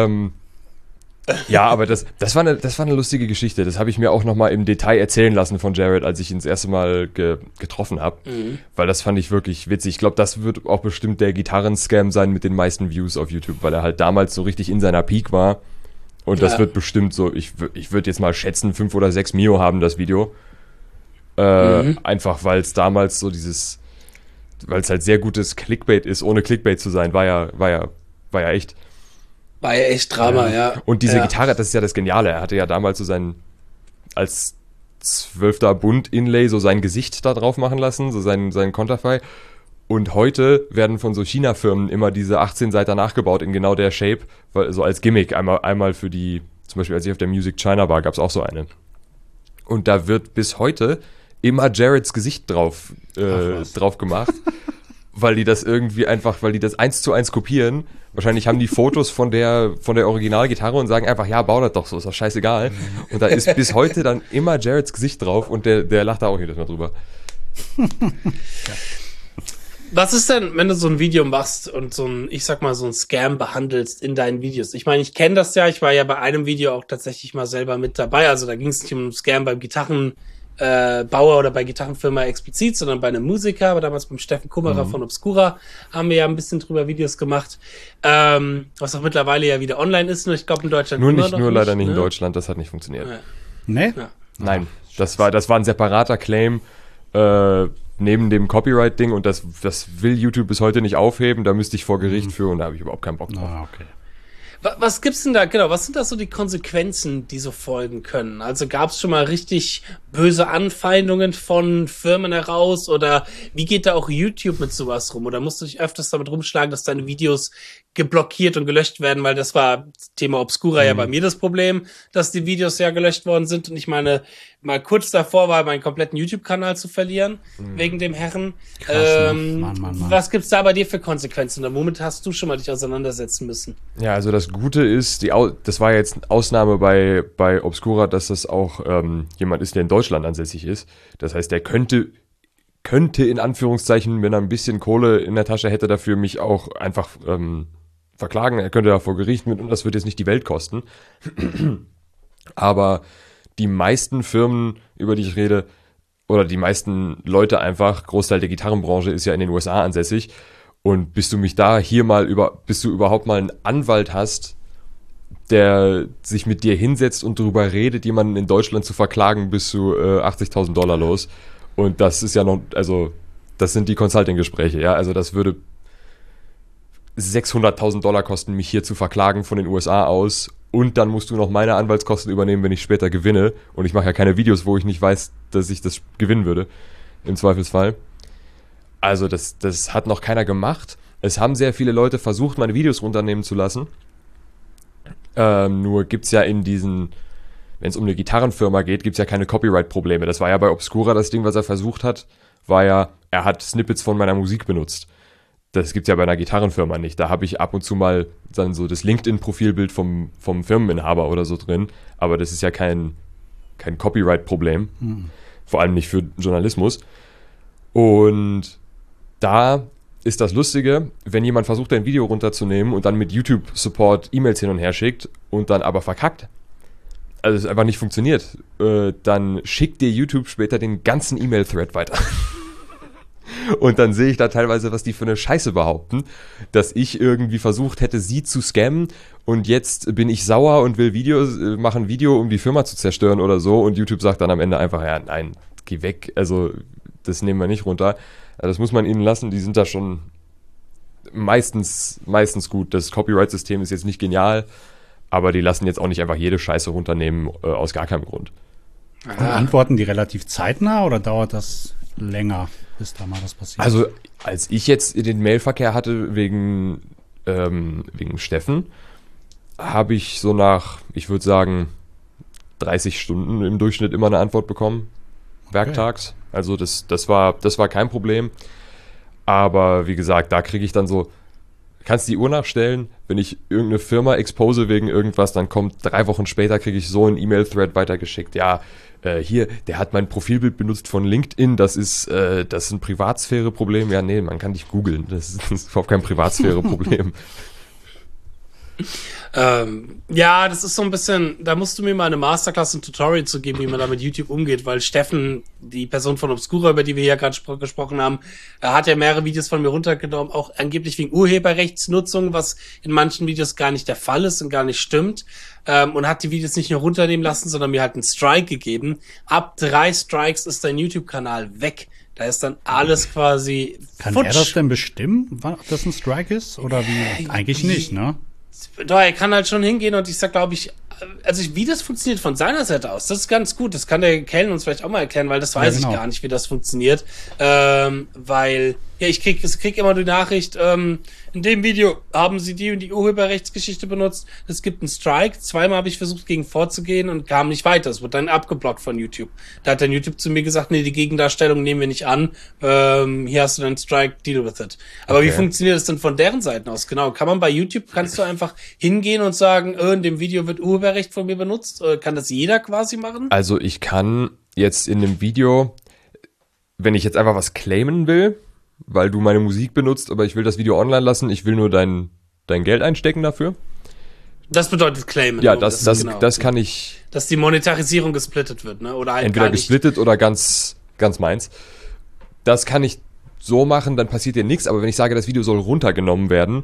Ja, aber das war eine lustige Geschichte. Das habe ich mir auch noch mal im Detail erzählen lassen von Jared, als ich ihn das erste Mal getroffen habe. Weil das fand ich wirklich witzig. Ich glaube, das wird auch bestimmt der Gitarren-Scam sein mit den meisten Views auf YouTube, weil er halt damals so richtig in seiner Peak war. Und das wird bestimmt so, ich würde jetzt mal schätzen, 5 oder 6 Mio haben, das Video. Einfach, weil es damals so weil es halt sehr gutes Clickbait ist, ohne Clickbait zu sein, war ja echt. War ja echt Drama, ja. Und diese Gitarre, das ist ja das Geniale. Er hatte ja damals so als 12. Bund-Inlay so sein Gesicht da drauf machen lassen, so sein Konterfei. Und heute werden von so China-Firmen immer diese 18 Seiter nachgebaut in genau der Shape, so als Gimmick. Einmal für die, zum Beispiel als ich auf der Music China war, gab es auch so eine. Und da wird bis heute immer Jareds Gesicht drauf gemacht, weil die das 1:1 kopieren. Wahrscheinlich haben die Fotos von der Originalgitarre und sagen einfach, ja, bau das doch so, ist doch scheißegal. Und da ist bis heute dann immer Jareds Gesicht drauf und der lacht da auch jedes Mal drüber. Was ist denn, wenn du so ein Video machst und so ein Scam behandelst in deinen Videos? Ich meine, ich kenne das ja, ich war ja bei einem Video auch tatsächlich mal selber mit dabei, also da ging es nicht um einen Scam beim Gitarren Bauer oder bei Gitarrenfirma explizit, sondern bei einem Musiker, aber damals beim Steffen Kummerer von Obscura haben wir ja ein bisschen drüber Videos gemacht, was auch mittlerweile ja wieder online ist, nur ich glaube in Deutschland nur leider nicht in Deutschland, das hat nicht funktioniert. Ja. Nee? Ja. Nein, das war ein separater Claim neben dem Copyright-Ding und das will YouTube bis heute nicht aufheben, da müsste ich vor Gericht für und da habe ich überhaupt keinen Bock drauf. Okay. Was gibt's denn da, genau, was sind da so die Konsequenzen, die so folgen können? Also gab's schon mal richtig böse Anfeindungen von Firmen heraus oder wie geht da auch YouTube mit sowas rum? Oder musst du dich öfters damit rumschlagen, dass deine Videos geblockiert und gelöscht werden? Weil das war Thema Obscura ja bei mir das Problem, dass die Videos ja gelöscht worden sind und ich meine, mal kurz davor war, meinen kompletten YouTube-Kanal zu verlieren, wegen dem Herren. Krass, ne? Mann. Was gibt's da bei dir für Konsequenzen? Und womit hast du schon mal dich auseinandersetzen müssen? Ja, also das Gute ist, das war jetzt eine Ausnahme bei Obscura, dass das auch jemand ist, der in Deutschland ansässig ist. Das heißt, der könnte in Anführungszeichen, wenn er ein bisschen Kohle in der Tasche hätte, dafür mich auch einfach verklagen. Er könnte da vor Gericht mit und das wird jetzt nicht die Welt kosten. Aber die meisten Firmen, über die ich rede, oder die meisten Leute einfach, Großteil der Gitarrenbranche ist ja in den USA ansässig. Und bis du überhaupt mal einen Anwalt hast, der sich mit dir hinsetzt und darüber redet, jemanden in Deutschland zu verklagen, bist du $80.000 los. Und das ist ja noch, also das sind die Consulting-Gespräche, ja. Also das würde $600.000 kosten, mich hier zu verklagen von den USA aus. Und dann musst du noch meine Anwaltskosten übernehmen, wenn ich später gewinne. Und ich mache ja keine Videos, wo ich nicht weiß, dass ich das gewinnen würde. Im Zweifelsfall. Also das hat noch keiner gemacht. Es haben sehr viele Leute versucht, meine Videos runternehmen zu lassen. Nur gibt's ja in diesen, wenn es um eine Gitarrenfirma geht, gibt's ja keine Copyright-Probleme. Das war ja bei Obscura das Ding, was er versucht hat, war ja, er hat Snippets von meiner Musik benutzt. Das gibt's ja bei einer Gitarrenfirma nicht. Da habe ich ab und zu mal dann so das LinkedIn-Profilbild vom Firmeninhaber oder so drin. Aber das ist ja kein Copyright-Problem. Vor allem nicht für Journalismus. Und da ist das Lustige, wenn jemand versucht, ein Video runterzunehmen und dann mit YouTube-Support E-Mails hin und her schickt und dann aber verkackt, also es einfach nicht funktioniert, dann schickt dir YouTube später den ganzen E-Mail-Thread weiter. Und dann sehe ich da teilweise, was die für eine Scheiße behaupten, dass ich irgendwie versucht hätte, sie zu scammen und jetzt bin ich sauer und will mache ein Video, um die Firma zu zerstören oder so und YouTube sagt dann am Ende einfach, ja, nein, geh weg, also das nehmen wir nicht runter. Also das muss man ihnen lassen, die sind da schon meistens gut. Das Copyright-System ist jetzt nicht genial, aber die lassen jetzt auch nicht einfach jede Scheiße runternehmen, aus gar keinem Grund. Und antworten die relativ zeitnah oder dauert das länger, bis da mal was passiert? Also, als ich jetzt den Mailverkehr hatte wegen Steffen, habe ich so nach, ich würde sagen, 30 Stunden im Durchschnitt immer eine Antwort bekommen. Werktags. Also das war kein Problem. Aber wie gesagt, da kriege ich dann so, kannst die Uhr nachstellen, wenn ich irgendeine Firma expose wegen irgendwas, dann kommt 3 Wochen später, kriege ich so einen E-Mail-Thread weitergeschickt. Ja, hier, der hat mein Profilbild benutzt von LinkedIn, das ist ein Privatsphäre-Problem. Ja, nee, man kann dich googeln, das ist überhaupt kein Privatsphäre-Problem. Ja, das ist so ein bisschen, da musst du mir mal eine Masterclass und Tutorial zu geben, wie man da mit YouTube umgeht, weil Steffen, die Person von Obscura, über die wir hier gerade gesprochen haben, hat ja mehrere Videos von mir runtergenommen, auch angeblich wegen Urheberrechtsnutzung, was in manchen Videos gar nicht der Fall ist und gar nicht stimmt, und hat die Videos nicht nur runternehmen lassen, sondern mir halt einen Strike gegeben. Ab 3 Strikes ist dein YouTube-Kanal weg. Da ist dann alles quasi Kann futsch. er das denn bestimmen, ob das ein Strike ist? Oder wie? Eigentlich nicht, ne? Doch, er kann halt schon hingehen und ich sag, glaube ich, also wie das funktioniert von seiner Seite aus, das ist ganz gut. Das kann der Kellen uns vielleicht auch mal erklären, weil das weiß ich gar nicht, wie das funktioniert. Weil, ja, ich krieg immer die Nachricht, in dem Video haben sie die und die Urheberrechtsgeschichte benutzt. Es gibt einen Strike. 2-mal habe ich versucht, gegen vorzugehen und kam nicht weiter. Es wurde dann abgeblockt von YouTube. Da hat dann YouTube zu mir gesagt, nee, die Gegendarstellung nehmen wir nicht an. Hier hast du deinen Strike, deal with it. Aber wie funktioniert das denn von deren Seiten aus? Genau. Kann man bei YouTube, kannst du einfach hingehen und sagen, in dem Video wird Urheberrecht von mir benutzt? Kann das jeder quasi machen? Also ich kann jetzt in dem Video, wenn ich jetzt einfach was claimen will, weil du meine Musik benutzt, aber ich will das Video online lassen, ich will nur dein Geld einstecken dafür, Das bedeutet claimen. Ja, das kann ich. Dass die Monetarisierung gesplittet wird, ne? Oder halt entweder gar nicht. gesplittet oder ganz meins. Das kann ich so machen, dann passiert dir nichts. Aber wenn ich sage, das Video soll runtergenommen werden,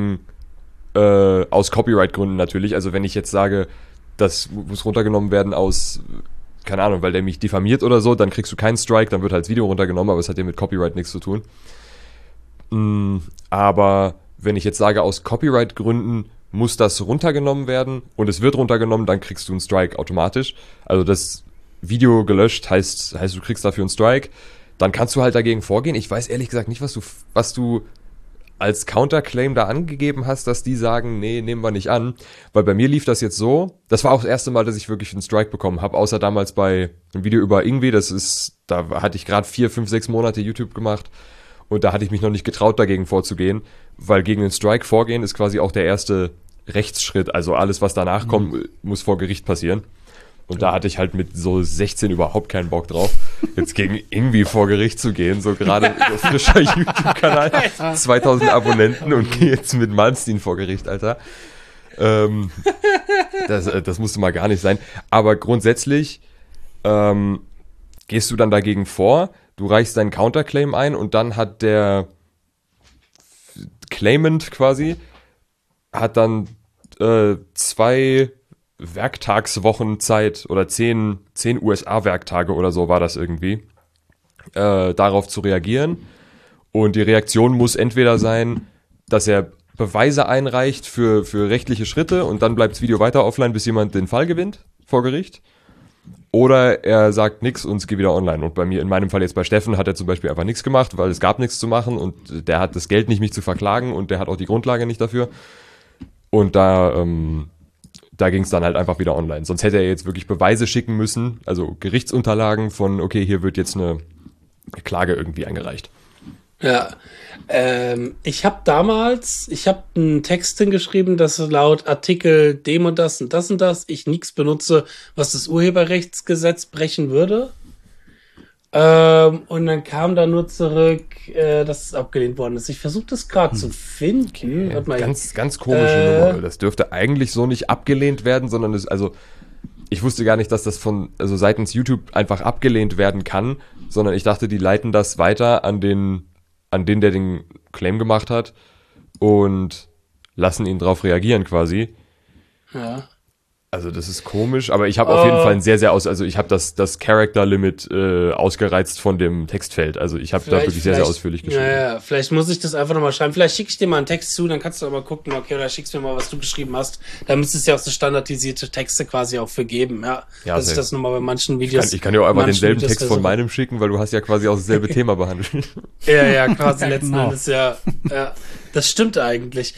aus Copyright-Gründen natürlich. Also wenn ich jetzt sage, das muss runtergenommen werden aus, keine Ahnung, weil der mich diffamiert oder so, dann kriegst du keinen Strike, dann wird halt das Video runtergenommen, aber es hat ja mit Copyright nichts zu tun. Aber wenn ich jetzt sage, aus Copyright-Gründen muss das runtergenommen werden und es wird runtergenommen, dann kriegst du einen Strike automatisch. Also das Video gelöscht heißt du kriegst dafür einen Strike. Dann kannst du halt dagegen vorgehen. Ich weiß ehrlich gesagt nicht, was du als Counterclaim da angegeben hast, dass die sagen, nee, nehmen wir nicht an. Weil bei mir lief das jetzt so, das war auch das erste Mal, dass ich wirklich einen Strike bekommen habe, außer damals bei einem Video über Ingwe, da hatte ich gerade 4, 5, 6 Monate YouTube gemacht und da hatte ich mich noch nicht getraut, dagegen vorzugehen, weil gegen den Strike vorgehen ist quasi auch der erste Rechtsschritt, also alles, was danach kommt, muss vor Gericht passieren. Und da hatte ich halt mit so 16 überhaupt keinen Bock drauf, jetzt gegen irgendwie vor Gericht zu gehen. So gerade so frischer YouTube-Kanal, 2000 Abonnenten und gehe jetzt mit Malmsteen vor Gericht, Alter. Das musste mal gar nicht sein. Aber grundsätzlich gehst du dann dagegen vor, du reichst deinen Counterclaim ein und dann hat der Claimant quasi, hat dann 2 Werktagswochen Zeit oder 10 USA-Werktage oder so war das irgendwie, darauf zu reagieren. Und die Reaktion muss entweder sein, dass er Beweise einreicht für rechtliche Schritte und dann bleibt das Video weiter offline, bis jemand den Fall gewinnt vor Gericht. Oder er sagt nichts und es geht wieder online. Und bei mir, in meinem Fall jetzt bei Steffen, hat er zum Beispiel einfach nichts gemacht, weil es gab nichts zu machen und der hat das Geld nicht, mich zu verklagen und der hat auch die Grundlage nicht dafür. Und da ging es dann halt einfach wieder online. Sonst hätte er jetzt wirklich Beweise schicken müssen, also Gerichtsunterlagen von, okay, hier wird jetzt eine Klage irgendwie eingereicht. Ja, ich habe einen Text hingeschrieben, dass laut Artikel dem und das ich nichts benutze, was das Urheberrechtsgesetz brechen würde. Und dann kam da nur zurück, dass es abgelehnt worden ist. Ich versuche das gerade zu finden. Okay. Ganz komische Nummer. Das dürfte eigentlich so nicht abgelehnt werden, sondern ich wusste gar nicht, dass das seitens YouTube einfach abgelehnt werden kann, sondern ich dachte, die leiten das weiter an den, der den Claim gemacht hat und lassen ihn drauf reagieren quasi. Ja. Also das ist komisch, aber ich habe auf jeden Fall ein ich habe das Character Limit ausgereizt von dem Textfeld. Also ich habe da wirklich sehr, sehr ausführlich geschrieben. Ja, vielleicht muss ich das einfach nochmal schreiben. Vielleicht schicke ich dir mal einen Text zu, dann kannst du aber gucken, okay, oder schickst mir mal, was du geschrieben hast. Da müsste es ja auch so standardisierte Texte quasi auch für geben, ja. Dass ich das nochmal bei manchen Videos... Ich kann dir auch einfach denselben Text von meinem schicken, weil du hast ja quasi auch dasselbe Thema behandelt. Ja, quasi letzten Endes, ja. Das stimmt eigentlich.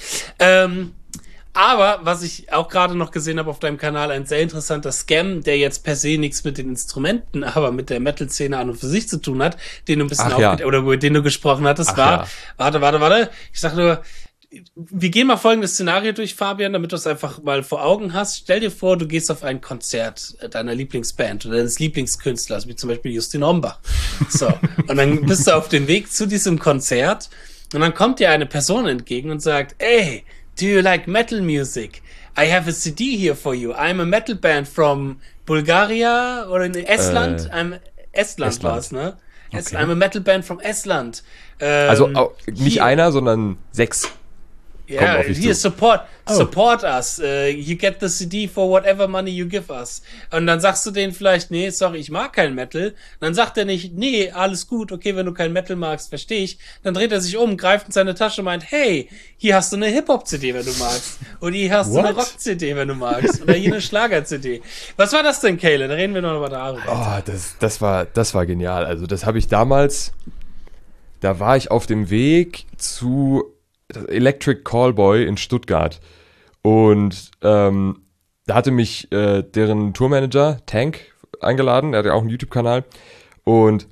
Aber, was ich auch gerade noch gesehen habe auf deinem Kanal, ein sehr interessanter Scam, der jetzt per se nichts mit den Instrumenten, aber mit der Metal-Szene an und für sich zu tun hat, den du ein bisschen oder über den du gesprochen hattest, warte. Ich sag nur, wir gehen mal folgendes Szenario durch, Fabian, damit du es einfach mal vor Augen hast. Stell dir vor, du gehst auf ein Konzert deiner Lieblingsband oder deines Lieblingskünstlers, wie zum Beispiel Justin Hombach. So. Und dann bist du auf dem Weg zu diesem Konzert und dann kommt dir eine Person entgegen und sagt, ey, do you like metal music? I have a CD here for you. I'm a metal band from Bulgaria oder in Estland. Estland war es, ne? Okay. I'm a metal band from Estland. Also nicht einer, sondern 6. Ja, hier, support us. You get the CD for whatever money you give us. Und dann sagst du denen vielleicht, nee, sorry, ich mag kein Metal. Und dann sagt er nicht, nee, alles gut, okay, wenn du kein Metal magst, verstehe ich. Dann dreht er sich um, greift in seine Tasche und meint, hey, hier hast du eine Hip-Hop-CD, wenn du magst. Oder hier hast du eine Rock-CD, wenn du magst. Oder hier eine Schlager-CD. Was war das denn, Kayle? Da reden wir noch mal darüber. Oh, das war genial. Also das habe ich damals, da war ich auf dem Weg zu Electric Callboy in Stuttgart und da hatte mich deren Tourmanager Tank eingeladen, der hat ja auch einen YouTube-Kanal und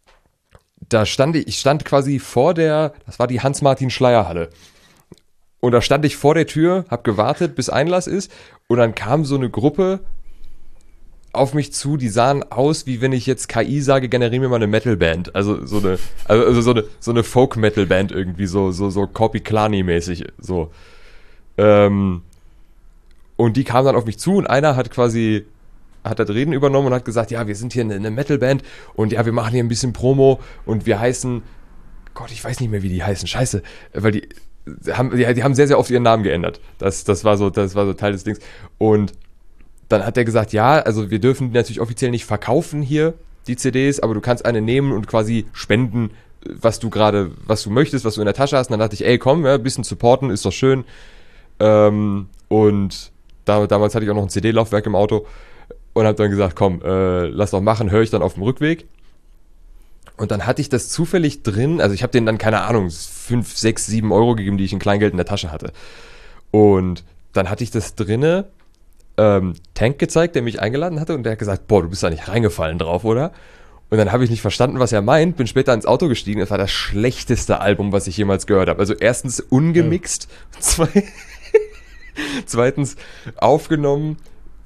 ich stand quasi das war die Hans-Martin-Schleyer-Halle und da stand ich vor der Tür, hab gewartet, bis Einlass ist und dann kam so eine Gruppe auf mich zu, die sahen aus, wie wenn ich jetzt KI sage, generiere mir mal eine Metalband. Also so eine Folk-Metal-Band irgendwie, so Copy Klani-mäßig. So. Und Und die kamen dann auf mich zu und einer hat das Reden übernommen und hat gesagt, ja, wir sind hier eine Metalband und ja, wir machen hier ein bisschen Promo und wir heißen, Gott, ich weiß nicht mehr, wie die heißen, scheiße, weil die haben sehr, sehr oft ihren Namen geändert. Das war so Teil des Dings. Und dann hat er gesagt, ja, also wir dürfen die natürlich offiziell nicht verkaufen hier, die CDs, aber du kannst eine nehmen und quasi spenden, was du möchtest, was du in der Tasche hast. Und dann dachte ich, ey, komm, ja, ein bisschen supporten, ist doch schön. Und damals hatte ich auch noch ein CD-Laufwerk im Auto und habe dann gesagt, komm, lass doch machen, höre ich dann auf dem Rückweg. Und dann hatte ich das zufällig drin, also ich habe denen dann, keine Ahnung, 5, 6, 7 Euro gegeben, die ich in Kleingeld in der Tasche hatte. Und dann hatte ich das drinne, Tank gezeigt, der mich eingeladen hatte und der hat gesagt, boah, du bist da nicht reingefallen drauf, oder? Und dann habe ich nicht verstanden, was er meint, bin später ins Auto gestiegen, das war das schlechteste Album, was ich jemals gehört habe. Also erstens ungemixt, zweitens aufgenommen,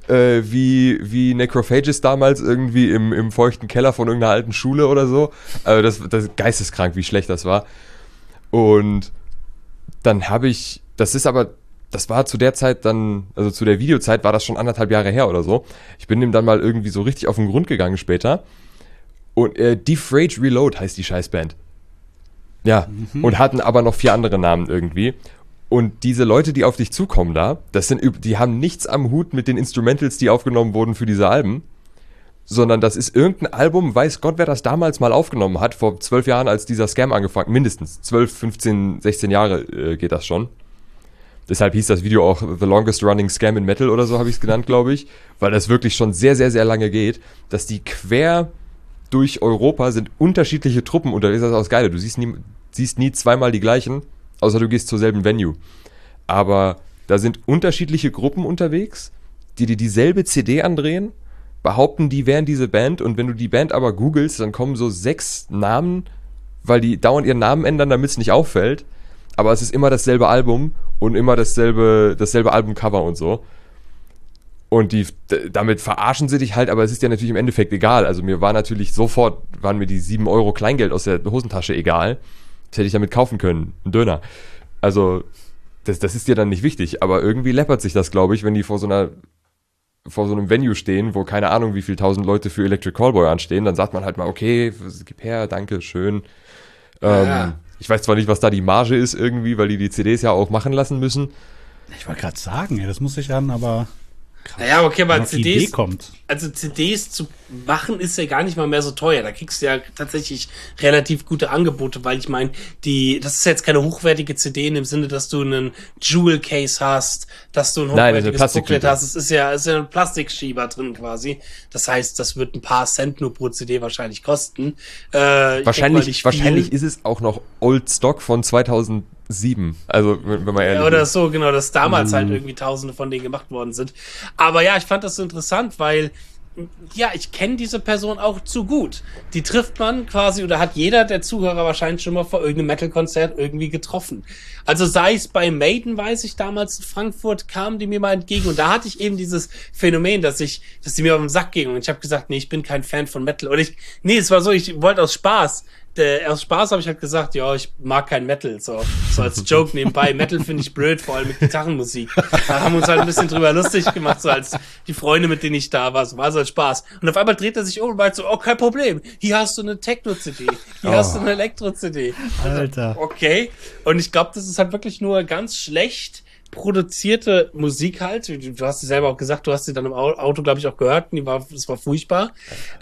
wie Necrophagus damals irgendwie im feuchten Keller von irgendeiner alten Schule oder so. Also das ist geisteskrank, wie schlecht das war. Und dann das war zu der Zeit dann, also zu der Videozeit war das schon 1,5 Jahre her oder so. Ich bin dem dann mal irgendwie so richtig auf den Grund gegangen später. Und Defrage Reload heißt die Scheißband. Ja, und hatten aber noch 4 andere Namen irgendwie. Und diese Leute, die auf dich zukommen die haben nichts am Hut mit den Instrumentals, die aufgenommen wurden für diese Alben, sondern das ist irgendein Album, weiß Gott, wer das damals mal aufgenommen hat, vor 12 Jahren, als dieser Scam angefangen, mindestens 12, 15, 16 Jahre geht das schon. Deshalb hieß das Video auch The Longest Running Scam in Metal oder so habe ich es genannt, glaube ich, weil das wirklich schon sehr, sehr, sehr lange geht, dass die quer durch Europa sind unterschiedliche Truppen unterwegs. Das ist auch das Geile, du siehst nie zweimal die gleichen, außer du gehst zur selben Venue. Aber da sind unterschiedliche Gruppen unterwegs, die dir dieselbe CD andrehen, behaupten, die wären diese Band, und wenn du die Band aber googelst, dann kommen so 6 Namen, weil die dauernd ihren Namen ändern, damit es nicht auffällt. Aber es ist immer dasselbe Album und immer dasselbe Albumcover und so. Und damit verarschen sie dich halt, aber es ist ja natürlich im Endeffekt egal. Also waren mir die 7 Euro Kleingeld aus der Hosentasche egal. Das hätte ich damit kaufen können, einen Döner. Also, das ist dir dann nicht wichtig, aber irgendwie läppert sich das, glaube ich, wenn die vor so einem Venue stehen, wo keine Ahnung, wie viel 1000 Leute für Electric Callboy anstehen, dann sagt man halt mal, okay, gib her, danke, schön. Ich weiß zwar nicht, was da die Marge ist irgendwie, weil die CDs ja auch machen lassen müssen. Ich wollte gerade sagen, ja, das muss ich dann aber... Krass. Naja, okay, aber CDs, kommt. Also CDs zu machen ist ja gar nicht mal mehr so teuer. Da kriegst du ja tatsächlich relativ gute Angebote, weil ich meine, das ist jetzt keine hochwertige CD in dem Sinne, dass du einen Jewel Case hast, dass du ein hochwertiges Booklet hast. Es ist ja ein Plastikschieber drin quasi. Das heißt, das wird ein paar Cent nur pro CD wahrscheinlich kosten. Wahrscheinlich ist es auch noch Old Stock von 2007. Also, wenn man ehrlich ist. Oder so, genau, dass damals halt irgendwie Tausende von denen gemacht worden sind. Aber ja, ich fand das so interessant, weil, ja, ich kenne diese Person auch zu gut. Die trifft man quasi, oder hat jeder der Zuhörer wahrscheinlich schon mal vor irgendeinem Metal-Konzert irgendwie getroffen. Also sei es bei Maiden, weiß ich, damals in Frankfurt, kamen die mir mal entgegen, und da hatte ich eben dieses Phänomen, dass die mir auf den Sack gingen, und ich habe gesagt, nee, ich bin kein Fan von Metal. Es war so, ich wollte aus Spaß habe ich halt gesagt, ja, ich mag kein Metal, so als Joke nebenbei. Metal finde ich blöd, vor allem mit Gitarrenmusik. Da haben wir uns halt ein bisschen drüber lustig gemacht, so als die Freunde, mit denen ich da war, so war so als Spaß. Und auf einmal dreht er sich um und meint so, oh, kein Problem, hier hast du eine Techno-CD, hier hast du eine Elektro-CD. Alter. Okay. Und ich glaube, das ist halt wirklich nur ganz schlecht produzierte Musik halt. Du hast sie selber auch gesagt, du hast sie dann im Auto, glaube ich, auch gehört. Das war furchtbar.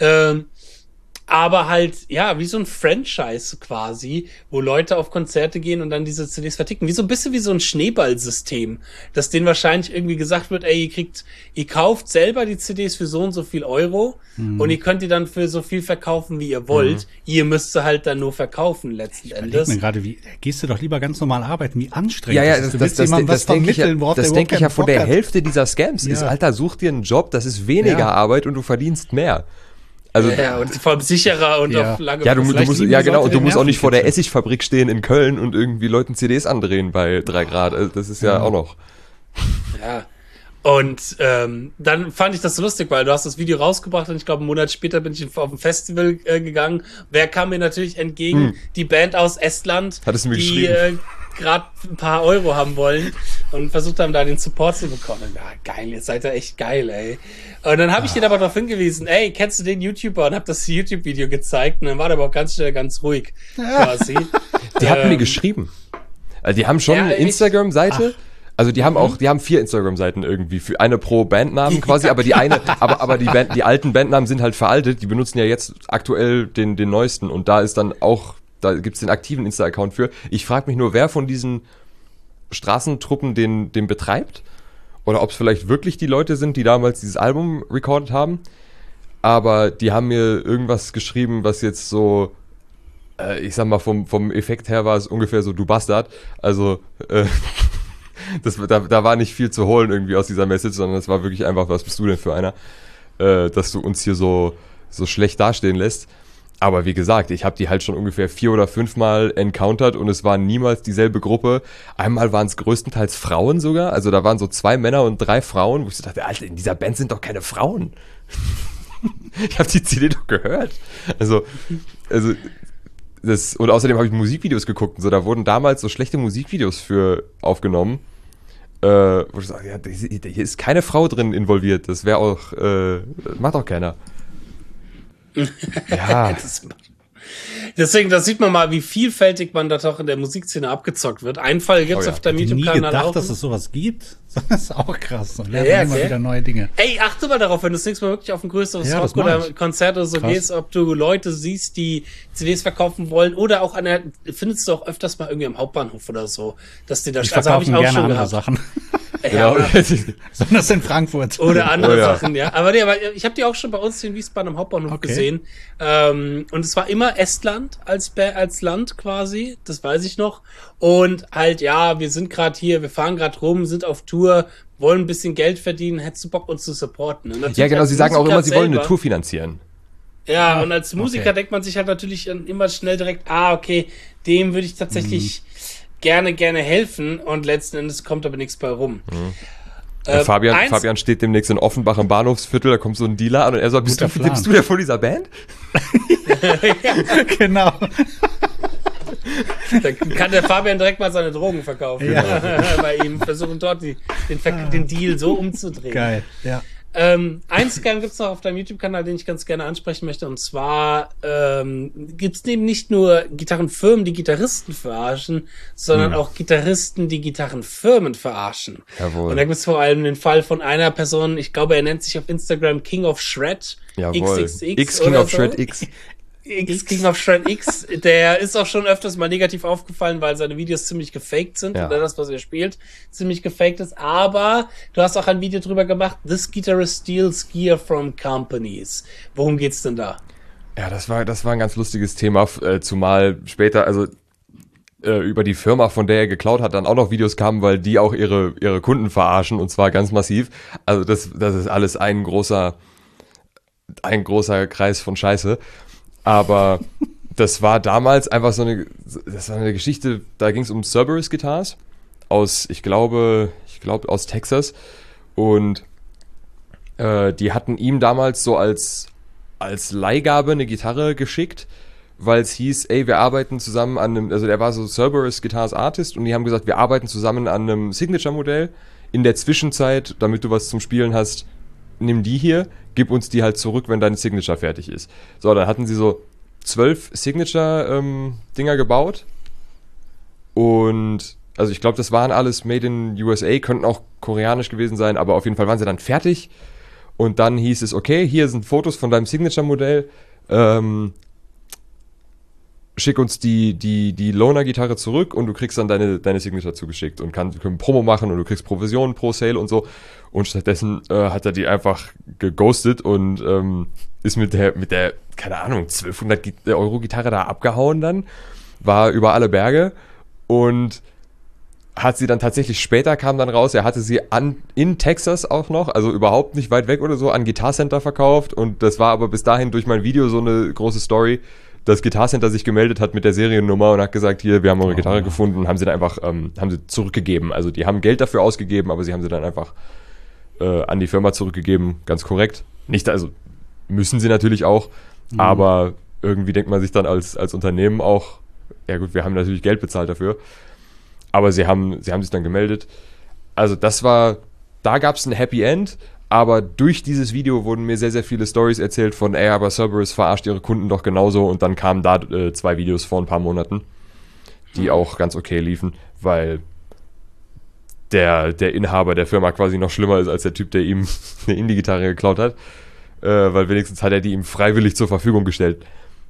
Aber halt, ja, wie so ein Franchise quasi, wo Leute auf Konzerte gehen und dann diese CDs verticken. Ein bisschen wie so ein Schneeballsystem, dass denen wahrscheinlich irgendwie gesagt wird, ey, ihr kauft selber die CDs für so und so viel Euro und ihr könnt die dann für so viel verkaufen, wie ihr wollt. Ihr müsst sie halt dann nur verkaufen, letzten Endes. Mir gerade, gehst du doch lieber ganz normal arbeiten, wie anstrengend das ist. Das denke ich ja von der Hälfte dieser Scams ist, Alter, such dir einen Job, das ist weniger Arbeit und du verdienst mehr. Also, und vor allem sicherer und auf lange du musst auch nicht vor der Essigfabrik stehen in Köln und irgendwie Leuten CDs andrehen bei 3 Grad. Also das ist ja auch noch. Ja. Und dann fand ich das so lustig, weil du hast das Video rausgebracht und ich glaube, einen Monat später bin ich auf ein Festival gegangen. Wer kam mir natürlich entgegen? Die Band aus Estland, hattest du mir die gerade ein paar Euro haben wollen. und versucht haben, da den Support zu bekommen. Ja, geil, ihr seid ja echt geil, ey. Und dann habe ich den aber darauf hingewiesen, ey, kennst du den YouTuber? Und habe das YouTube-Video gezeigt und dann war der aber auch ganz schnell ganz ruhig, quasi. Die hatten mir geschrieben. Also die haben schon eine Instagram-Seite. Also die haben 4 Instagram-Seiten irgendwie, für eine pro Bandnamen quasi, aber die alten Bandnamen sind halt veraltet, die benutzen ja jetzt aktuell den neuesten und da gibt's den aktiven Insta-Account für. Ich frage mich nur, wer von diesen Straßentruppen den betreibt oder ob es vielleicht wirklich die Leute sind, die damals dieses Album recorded haben, aber die haben mir irgendwas geschrieben, was jetzt so, ich sag mal, vom Effekt her war es ungefähr so, du Bastard, also, da war nicht viel zu holen irgendwie aus dieser Message, sondern es war wirklich einfach, was bist du denn für einer, dass du uns hier so schlecht dastehen lässt. Aber wie gesagt, ich habe die halt schon ungefähr 4 oder 5 Mal encountered und es war niemals dieselbe Gruppe. Einmal waren es größtenteils Frauen sogar, also da waren so 2 Männer und 3 Frauen, wo ich so dachte, Alter, in dieser Band sind doch keine Frauen. Ich habe die CD doch gehört. Also und außerdem habe ich Musikvideos geguckt und so, da wurden damals so schlechte Musikvideos für aufgenommen. Wo ich sage, ja, hier ist keine Frau drin involviert, das wäre auch, macht auch keiner. Ja. Deswegen, da sieht man mal, wie vielfältig man da doch in der Musikszene abgezockt wird. Ein Fall gibt's auf deinem YouTube-Kanal auch. Ich gedacht, dass es sowas gibt. Das ist auch krass. Und lernt immer wieder neue Dinge. Ey, achte mal darauf, wenn du das nächste Mal wirklich auf ein größeres Rock oder Konzert oder so gehst, ob du Leute siehst, die CDs verkaufen wollen oder auch findest du auch öfters mal irgendwie am Hauptbahnhof oder so, dass die da verkaufen auch gerne schon andere gehabt. Sachen. Ja, Besonders in Frankfurt. Oder andere Sachen, ja. Aber ich habe die auch schon bei uns in Wiesbaden am Hauptbahnhof gesehen. Und es war immer Estland als Land quasi, das weiß ich noch. Und halt, ja, wir sind gerade hier, wir fahren gerade rum, sind auf Tour, wollen ein bisschen Geld verdienen, hättest du Bock, uns zu supporten? Ja, genau, sie sagen auch immer, sie wollen eine Tour finanzieren. Ja, und als Musiker denkt man sich halt natürlich immer schnell direkt, okay, dem würde ich tatsächlich gerne helfen und letzten Endes kommt aber nichts bei rum. Fabian steht demnächst in Offenbach im Bahnhofsviertel, da kommt so ein Dealer an und er sagt, bist du der von dieser Band? Genau. Da kann der Fabian direkt mal seine Drogen verkaufen. Ja. Bei ihm versuchen dort den Deal so umzudrehen. Geil, ja. Ein Scam gibt's noch auf deinem YouTube-Kanal, den ich ganz gerne ansprechen möchte. Und zwar gibt's eben nicht nur Gitarrenfirmen, die Gitarristen verarschen, sondern auch Gitarristen, die Gitarrenfirmen verarschen. Jawohl. Und da gibt's vor allem den Fall von einer Person, ich glaube, er nennt sich auf Instagram King of Shred. Jawohl. XXX X King of Shred X. King of Shred X, der ist auch schon öfters mal negativ aufgefallen, weil seine Videos ziemlich gefaked sind oder das, was er spielt, ziemlich gefaked ist. Aber du hast auch ein Video drüber gemacht, This Guitarist Steals Gear from Companies. Worum geht's denn da? Ja, das war ein ganz lustiges Thema, zumal später, also über die Firma, von der er geklaut hat, dann auch noch Videos kamen, weil die auch ihre Kunden verarschen und zwar ganz massiv. Also das ist alles ein großer Kreis von Scheiße. Aber das war damals einfach das war eine Geschichte, da ging es um Cerberus Guitars aus, ich glaube aus Texas und die hatten ihm damals so als Leihgabe eine Gitarre geschickt, weil es hieß, ey, wir arbeiten zusammen an einem, also der war so Cerberus Guitars Artist und die haben gesagt, wir arbeiten zusammen an einem Signature-Modell. In der Zwischenzeit, damit du was zum Spielen hast, nimm die hier, gib uns die halt zurück, wenn deine Signature fertig ist. So, dann hatten sie so 12 Signature-Dinger gebaut und also ich glaube, das waren alles made in USA, könnten auch koreanisch gewesen sein, aber auf jeden Fall waren sie dann fertig und dann hieß es, okay, hier sind Fotos von deinem Signature-Modell, schick uns die Loaner-Gitarre zurück und du kriegst dann deine Signature zugeschickt und können Promo machen und du kriegst Provisionen pro Sale und so. Und stattdessen hat er die einfach geghostet und ist mit der, keine Ahnung, 1200 Euro Gitarre da abgehauen dann, war über alle Berge und hat sie dann tatsächlich später, kam dann raus, er hatte sie in Texas auch noch, also überhaupt nicht weit weg oder so, an Guitar Center verkauft und das war aber bis dahin durch mein Video so eine große Story, dass Guitar Center sich gemeldet hat mit der Seriennummer und hat gesagt, hier, wir haben eure Gitarre gefunden und haben sie dann einfach haben sie zurückgegeben. Also die haben Geld dafür ausgegeben, aber sie haben sie dann einfach an die Firma zurückgegeben, ganz korrekt. Nicht, also müssen sie natürlich auch, aber irgendwie denkt man sich dann als Unternehmen auch, ja gut, wir haben natürlich Geld bezahlt dafür, aber sie haben sich dann gemeldet. Also da gab es ein Happy End, aber durch dieses Video wurden mir sehr, sehr viele Stories erzählt von, aber Cerberus verarscht ihre Kunden doch genauso, und dann kamen da 2 Videos vor ein paar Monaten, die auch ganz okay liefen, weil der Inhaber der Firma quasi noch schlimmer ist als der Typ, der ihm eine Indie-Gitarre geklaut hat, weil wenigstens hat er die ihm freiwillig zur Verfügung gestellt.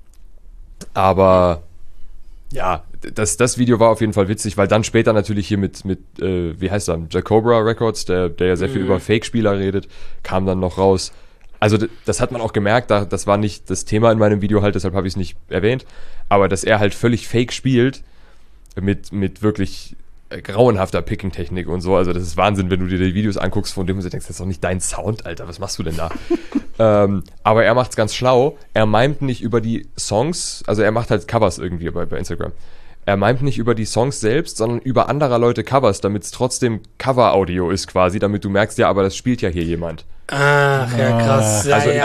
Aber ja, das Video war auf jeden Fall witzig, weil dann später natürlich hier mit wie heißt er, Jacobra Records, der ja sehr viel über Fake-Spieler redet, kam dann noch raus. Also das hat man auch gemerkt, das war nicht das Thema in meinem Video halt, deshalb habe ich es nicht erwähnt, aber dass er halt völlig fake spielt, mit wirklich grauenhafter Picking-Technik und so, also das ist Wahnsinn, wenn du dir die Videos anguckst, von dem du denkst, das ist doch nicht dein Sound, Alter, was machst du denn da? Aber er macht's ganz schlau, er mimt nicht über die Songs, also er macht halt Covers irgendwie bei Instagram, er mimt nicht über die Songs selbst, sondern über anderer Leute Covers, damit es trotzdem Cover-Audio ist quasi, damit du merkst, ja, aber das spielt ja hier jemand. Ach, ja, krass. Ja, Also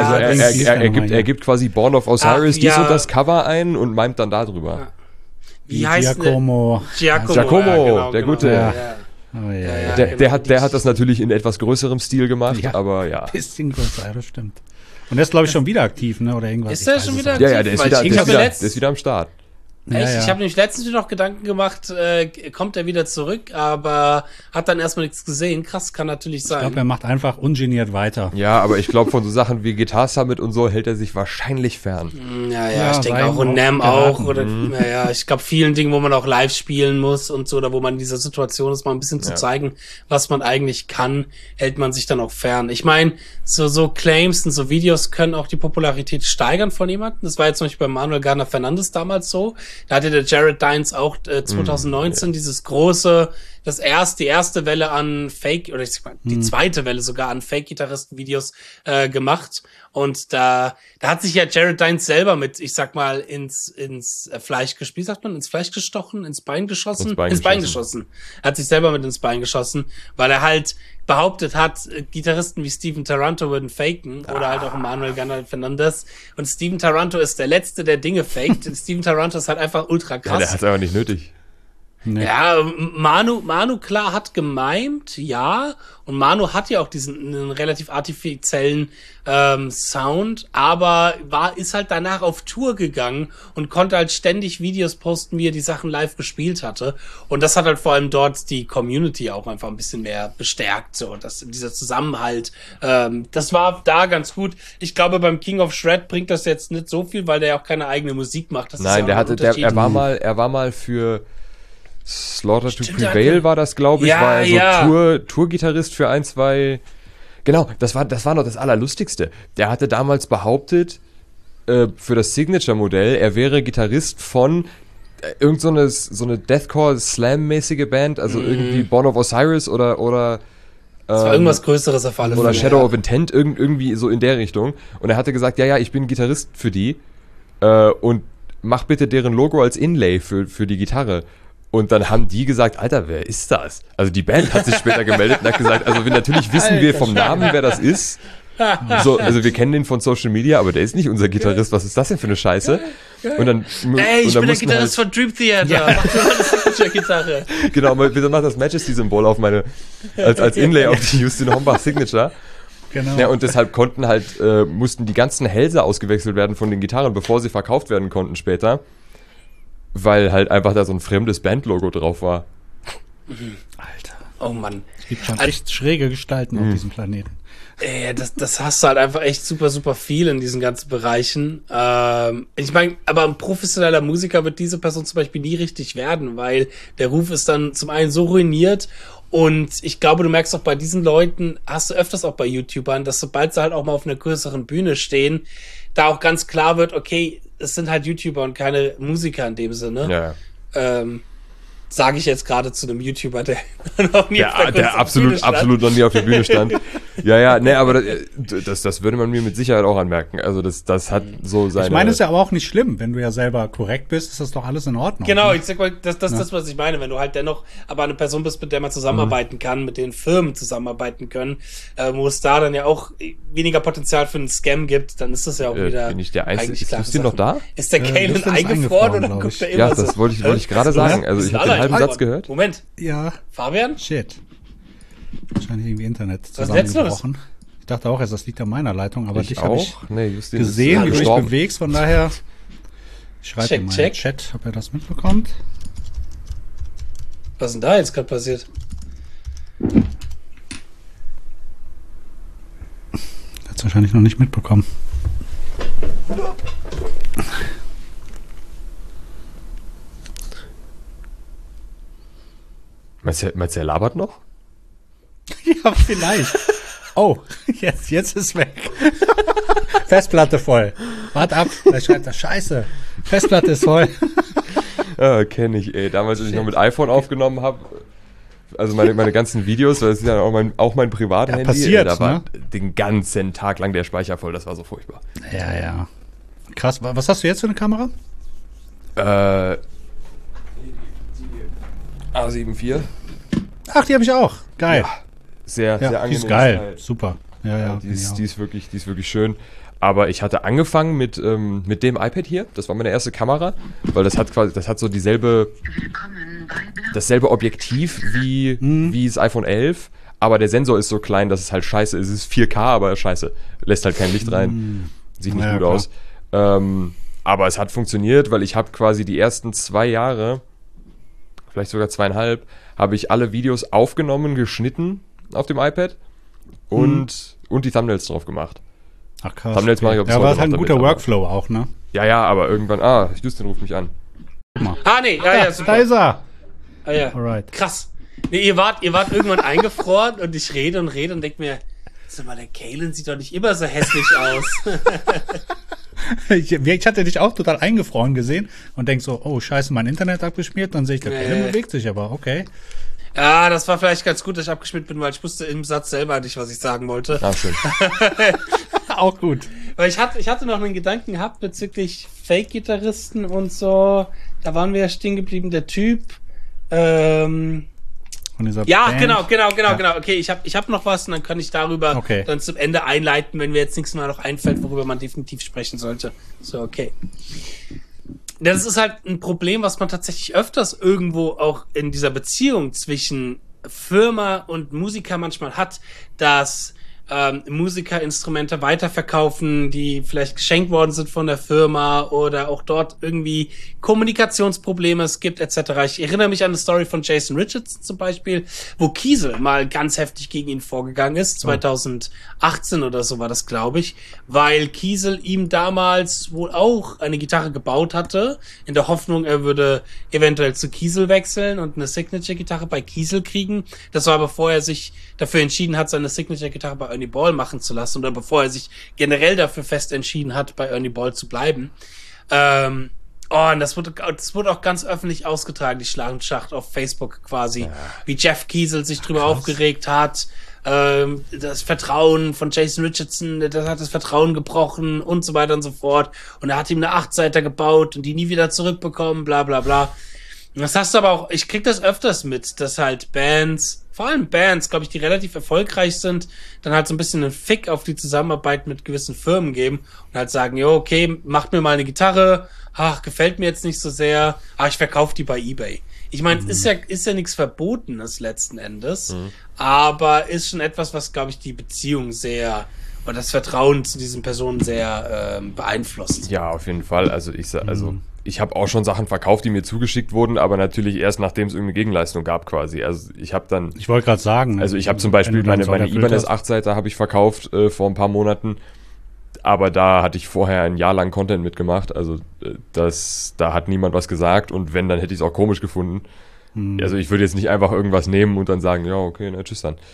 er gibt quasi Born of Osiris dies und das Cover ein und mimt dann da drüber. Ja. Wie heißt Giacomo. Giacomo, ja, genau, der Gute. Ja. Oh, ja. Der hat das natürlich in etwas größerem Stil gemacht, aber ja. Bisschen größer, das stimmt. Und der ist, glaube ich, schon wieder aktiv, ne? Oder irgendwas. Ist der schon wieder aktiv? Ja, der ist wieder am Start. Echt? Ja. Ich habe nämlich letztens wieder noch Gedanken gemacht, kommt er wieder zurück, aber hat dann erstmal nichts gesehen. Krass, kann natürlich sein. Ich glaube, er macht einfach ungeniert weiter. Ja, aber ich glaube, von so Sachen wie Guitar Summit und so hält er sich wahrscheinlich fern. Ja, ich denke auch, und NAMM auch. Oder, ich glaube, vielen Dingen, wo man auch live spielen muss und so, oder wo man in dieser Situation ist, mal ein bisschen zu zeigen, was man eigentlich kann, hält man sich dann auch fern. Ich meine, so Claims und so Videos können auch die Popularität steigern von jemandem. Das war jetzt zum Beispiel bei Manuel Garner Fernandes damals so. Da hatte der Jared Dines auch 2019 dieses große, die erste Welle an Fake, oder ich sag mal, die zweite Welle sogar an Fake-Gitarristen-Videos gemacht. Und da hat sich ja Jared Dines selber mit, ich sag mal, ins Fleisch gespielt, sagt man, ins Fleisch gestochen, ins Bein geschossen? Ins Bein geschossen. Hat sich selber mit ins Bein geschossen, weil er halt behauptet hat, Gitarristen wie Steven Taranto würden faken, oder halt auch Manuel Garner Fernandes. Und Steven Taranto ist der Letzte, der Dinge faked. Steven Taranto ist halt einfach ultra krass. Ja, der hat es aber nicht nötig. Nee. Ja, Manu klar hat gemimt, ja, und Manu hat ja auch diesen relativ artifiziellen Sound, aber ist halt danach auf Tour gegangen und konnte halt ständig Videos posten, wie er die Sachen live gespielt hatte, und das hat halt vor allem dort die Community auch einfach ein bisschen mehr bestärkt, so, dieser Zusammenhalt, das war da ganz gut. Ich glaube, beim King of Shred bringt das jetzt nicht so viel, weil der ja auch keine eigene Musik macht. Das Nein, ist ja er war mal für Slaughter to Prevail war das, glaube ich, war er so Tour-Gitarrist für 1, 2. Genau, das war noch das Allerlustigste. Der hatte damals behauptet, für das Signature-Modell, er wäre Gitarrist von irgend so eine Deathcore-Slam-mäßige Band, also irgendwie Born of Osiris oder das war irgendwas Größeres auf alle Fälle. Oder Shadow of Intent, irgendwie so in der Richtung. Und er hatte gesagt, ja, ich bin Gitarrist für die und mach bitte deren Logo als Inlay für die Gitarre. Und dann haben die gesagt, Alter, wer ist das? Also die Band hat sich später gemeldet und hat gesagt, also natürlich wissen wir vom Namen, wer das ist. So, also wir kennen den von Social Media, aber der ist nicht unser Gitarrist. Was ist das denn für eine Scheiße? Und dann, ich bin der Gitarrist von Dream Theater. Ja. Mach mir mal eine Signature-Gitarre. Genau, wir machen das Majesty-Symbol auf als Inlay auf die Justin Hombach Signature. Genau. Ja, und deshalb mussten die ganzen Hälse ausgewechselt werden von den Gitarren, bevor sie verkauft werden konnten später. Weil halt einfach da so ein fremdes Bandlogo drauf war. Alter. Oh Mann. Es gibt schon echt schräge Gestalten auf diesem Planeten. Das hast du halt einfach echt super, super viel in diesen ganzen Bereichen. Ich meine, aber ein professioneller Musiker wird diese Person zum Beispiel nie richtig werden, weil der Ruf ist dann zum einen so ruiniert, und ich glaube, du merkst auch bei diesen Leuten, hast du öfters auch bei YouTubern, dass sobald sie halt auch mal auf einer größeren Bühne stehen, da auch ganz klar wird, okay, es sind halt YouTuber und keine Musiker in dem Sinne. Ja. Sage ich jetzt gerade zu einem YouTuber, der noch nie auf der absolut noch nie auf der Bühne stand. Ja, nee, aber das würde man mir mit Sicherheit auch anmerken. Also das hat so seine... Ich meine, es ist ja aber auch nicht schlimm. Wenn du ja selber korrekt bist, ist das doch alles in Ordnung. Genau, ich sag mal, das ist das, was ich meine. Wenn du halt dennoch aber eine Person bist, mit der man zusammenarbeiten kann, mit denen Firmen zusammenarbeiten können, wo es da dann ja auch weniger Potenzial für einen Scam gibt, dann ist das ja auch wieder... Bin ich der Einzige? Ist der noch da? Ist der Kalen eingefroren oder guckt er immer so? Ja, das wollte ich gerade sagen. Also ich habe den halben Satz gehört. Moment. Ja. Fabian? Shit. Wahrscheinlich irgendwie Internet Was ist jetzt zusammengebrochen. Ich dachte auch erst, das liegt an meiner Leitung, aber dich habe ich Nee, Justin gesehen, ist wie du dich gestorben. bewegst, von daher schreib Check, in meinen check. Chat, ob er das mitbekommt. Was ist denn da jetzt gerade passiert? Hat es wahrscheinlich noch nicht mitbekommen. Meinst du, er labert noch? Ja, vielleicht. Oh, jetzt ist weg. Festplatte voll. Wart ab, da schreibt er, scheiße. Festplatte ist voll. Ja, kenne ich, ey. Damals, als ich noch mit iPhone aufgenommen habe, also meine ganzen Videos, das ist ja auch mein Privathandy. Ja, passiert, da war ne? den ganzen Tag lang der Speicher voll, das war so furchtbar. Ja. Krass, was hast du jetzt für eine Kamera? A7 IV. Ach, die habe ich auch. Geil. Ja, sehr Ja, angenehm. die ist geil. Super. Ja. Die ist wirklich schön. Aber ich hatte angefangen mit dem iPad hier. Das war meine erste Kamera, weil das hat so dasselbe Objektiv wie das iPhone 11. Aber der Sensor ist so klein, dass es halt scheiße ist. Es ist 4K, aber scheiße. Lässt halt kein Licht rein. Sieht nicht Ja, gut klar. aus. Aber es hat funktioniert, weil ich habe quasi die ersten 2 Jahre, vielleicht sogar 2,5, habe ich alle Videos aufgenommen, geschnitten auf dem iPad und die Thumbnails drauf gemacht. Ach krass. Thumbnails mache ich auch bis Ja, heute war halt ein noch guter damit, Workflow auch, ne? Ja, aber irgendwann, Justin ruft mich an. Nee, ja, Da super. ist er. Ah, ja. Alright. Krass. Nee, ihr wart irgendwann eingefroren und ich rede und denk mir, sag mal, der Kalen sieht doch nicht immer so hässlich aus. Ich hatte dich auch total eingefroren gesehen und denk so, oh scheiße, mein Internet abgeschmiert. Dann sehe ich, der Nee. Kellen bewegt sich aber, okay. Ja, das war vielleicht ganz gut, dass ich abgeschmiert bin, weil ich wusste im Satz selber nicht, was ich sagen wollte. Schön. Auch gut. Weil ich hatte noch einen Gedanken gehabt bezüglich Fake-Gitarristen und so. Da waren wir ja stehen geblieben. Der Typ, Von dieser ja, Band. genau. Okay, ich hab noch was und dann kann ich darüber Okay. dann zum Ende einleiten, wenn mir jetzt nichts mehr noch einfällt, worüber man definitiv sprechen sollte. So, okay. Das ist halt ein Problem, was man tatsächlich öfters irgendwo auch in dieser Beziehung zwischen Firma und Musiker manchmal hat, dass Musiker Instrumente weiterverkaufen, die vielleicht geschenkt worden sind von der Firma oder auch dort irgendwie Kommunikationsprobleme es gibt etc. Ich erinnere mich an eine Story von Jason Richardson zum Beispiel, wo Kiesel mal ganz heftig gegen ihn vorgegangen ist, 2018 oder so war das, glaube ich, weil Kiesel ihm damals wohl auch eine Gitarre gebaut hatte, in der Hoffnung, er würde eventuell zu Kiesel wechseln und eine Signature-Gitarre bei Kiesel kriegen. Das war, bevor er sich dafür entschieden hat, seine Signature-Gitarre bei Ernie Ball machen zu lassen oder bevor er sich generell dafür fest entschieden hat, bei Ernie Ball zu bleiben. Und das wurde auch ganz öffentlich ausgetragen, die Schlagenschacht auf Facebook quasi, wie Jeff Kiesel sich drüber aufgeregt hat, das Vertrauen von Jason Richardson, das hat das Vertrauen gebrochen und so weiter und so fort. Und er hat ihm eine 8-Seiter gebaut und die nie wieder zurückbekommen, bla bla bla. Und das hast du aber auch, ich krieg das öfters mit, dass halt Bands, vor allem Bands, glaube ich, die relativ erfolgreich sind, dann halt so ein bisschen einen Fick auf die Zusammenarbeit mit gewissen Firmen geben und halt sagen, jo, okay, macht mir mal eine Gitarre, gefällt mir jetzt nicht so sehr, ich verkaufe die bei eBay. Ich meine, ist ja nichts Verbotenes letzten Endes, aber ist schon etwas, was, glaube ich, die Beziehung sehr und das Vertrauen zu diesen Personen sehr beeinflusst. Ja, auf jeden Fall. Also ich habe auch schon Sachen verkauft, die mir zugeschickt wurden, aber natürlich erst, nachdem es irgendeine Gegenleistung gab quasi. Also ich habe dann... Ich wollte gerade sagen. Also ich habe zum Beispiel meine Ibanez 8-Seiter habe ich verkauft vor ein paar Monaten, aber da hatte ich vorher ein Jahr lang Content mitgemacht, also da hat niemand was gesagt und wenn, dann hätte ich es auch komisch gefunden. Also ich würde jetzt nicht einfach irgendwas nehmen und dann sagen, ja, okay, na, tschüss dann.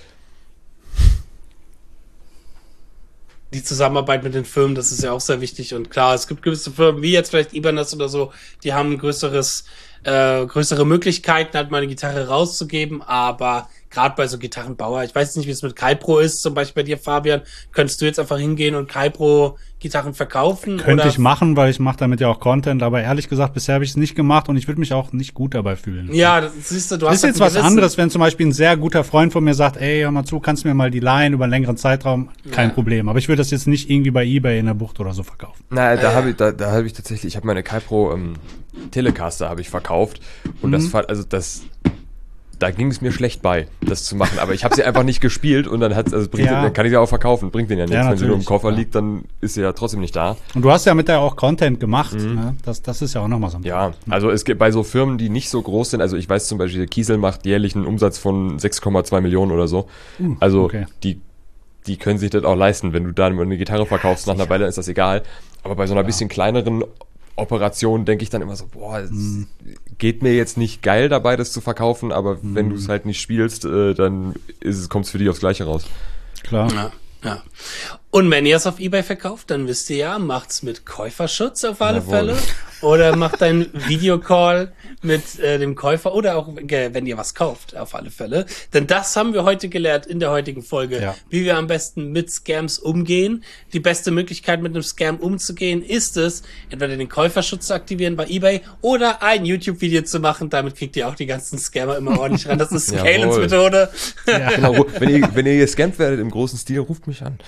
Die Zusammenarbeit mit den Firmen, das ist ja auch sehr wichtig und klar, es gibt gewisse Firmen, wie jetzt vielleicht Ibanez oder so, die haben größere Möglichkeiten, halt mal eine Gitarre rauszugeben, aber gerade bei so Gitarrenbauer, ich weiß nicht, wie es mit Kaipro ist, zum Beispiel bei dir, Fabian, könntest du jetzt einfach hingehen und Kaipro Gitarren verkaufen? Könnte ich machen, weil ich mache damit ja auch Content, aber ehrlich gesagt, bisher habe ich es nicht gemacht und ich würde mich auch nicht gut dabei fühlen. Ja, das siehst du, Das ist jetzt was anderes, wenn zum Beispiel ein sehr guter Freund von mir sagt, ey, hör mal zu, kannst du mir mal die leihen über einen längeren Zeitraum? Kein Problem. Aber ich würde das jetzt nicht irgendwie bei eBay in der Bucht oder so verkaufen. Na, da habe ich tatsächlich, ich habe meine Kaipro Telecaster habe ich verkauft und das da ging es mir schlecht bei, das zu machen. Aber ich habe sie einfach nicht gespielt und dann dann kann ich sie auch verkaufen. Bringt den ja nichts. Wenn sie nur im Koffer liegt, dann ist sie ja trotzdem nicht da. Und du hast ja mit der auch Content gemacht. Ne? Das ist ja auch nochmal so ein Punkt. Ja, also es gibt bei so Firmen, die nicht so groß sind, also ich weiß zum Beispiel, Kiesel macht jährlich einen Umsatz von 6,2 Millionen oder so. Also okay. Die können sich das auch leisten. Wenn du da eine Gitarre verkaufst nach einer Weile, ist das egal. Aber bei so einer bisschen kleineren Operation denke ich dann immer so, es geht mir jetzt nicht geil dabei, das zu verkaufen, aber wenn du es halt nicht spielst, dann kommt es für dich aufs Gleiche raus. Klar. Ja. Und wenn ihr es auf eBay verkauft, dann wisst ihr ja, macht's mit Käuferschutz auf alle Fälle oder macht einen Videocall mit dem Käufer oder auch, wenn ihr was kauft, auf alle Fälle. Denn das haben wir heute gelernt in der heutigen Folge, wie wir am besten mit Scams umgehen. Die beste Möglichkeit, mit einem Scam umzugehen, ist es, entweder den Käuferschutz zu aktivieren bei eBay oder ein YouTube-Video zu machen. Damit kriegt ihr auch die ganzen Scammer immer ordentlich ran. Das ist Kalens Methode. Ja. Genau. Wenn ihr gescampt werdet im großen Stil, ruft mich an.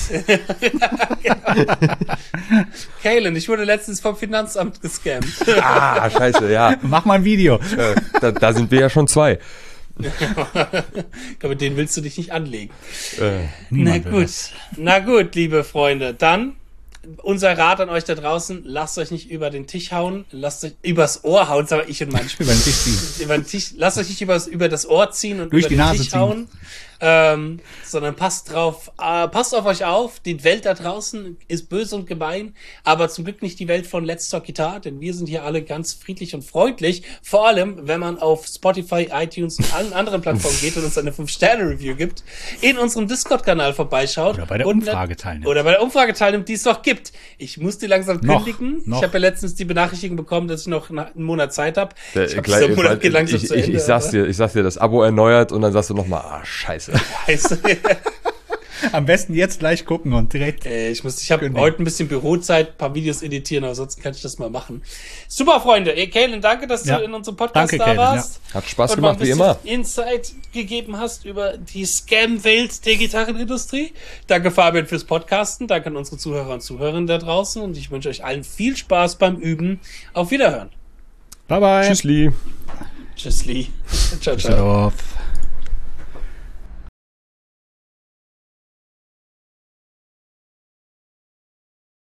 Kalen, ich wurde letztens vom Finanzamt gescammt. Scheiße, ja. Mach mal ein Video. Da sind wir ja schon 2. Ich glaube, den willst du dich nicht anlegen. Niemand Na gut, liebe Freunde, dann unser Rat an euch da draußen, lasst euch nicht über den Tisch hauen, lasst euch übers Ohr hauen, sag ich und mein Spiel. Über den Tisch ziehen. Über den Tisch, lasst euch nicht über das Ohr ziehen und durch über die den Nase Tisch ziehen. hauen, sondern passt auf euch auf. Die Welt da draußen ist böse und gemein, aber zum Glück nicht die Welt von Let's Talk Guitar, denn wir sind hier alle ganz friedlich und freundlich. Vor allem, wenn man auf Spotify, iTunes und allen anderen Plattformen geht und uns eine 5-Sterne-Review gibt, in unserem Discord-Kanal vorbeischaut. Oder bei der Umfrage teilnimmt. Die es noch gibt. Ich muss die langsam kündigen. Ich habe ja letztens die Benachrichtigung bekommen, dass ich noch einen Monat Zeit habe. Ich sag's dir, das Abo erneuert und dann sagst du nochmal, scheiße. Am besten jetzt gleich gucken und direkt. Ich habe heute ein bisschen Bürozeit, ein paar Videos editieren, aber sonst kann ich das mal machen. Super, Freunde. Kalen, danke, dass du in unserem Podcast da warst. Ja. Hat Spaß gemacht, wie immer. Insight gegeben hast über die Scam-Welt der Gitarrenindustrie. Danke, Fabian, fürs Podcasten. Danke an unsere Zuhörer und Zuhörerinnen da draußen. Und ich wünsche euch allen viel Spaß beim Üben. Auf Wiederhören. Bye, bye. Tschüssli. Ciao, ciao.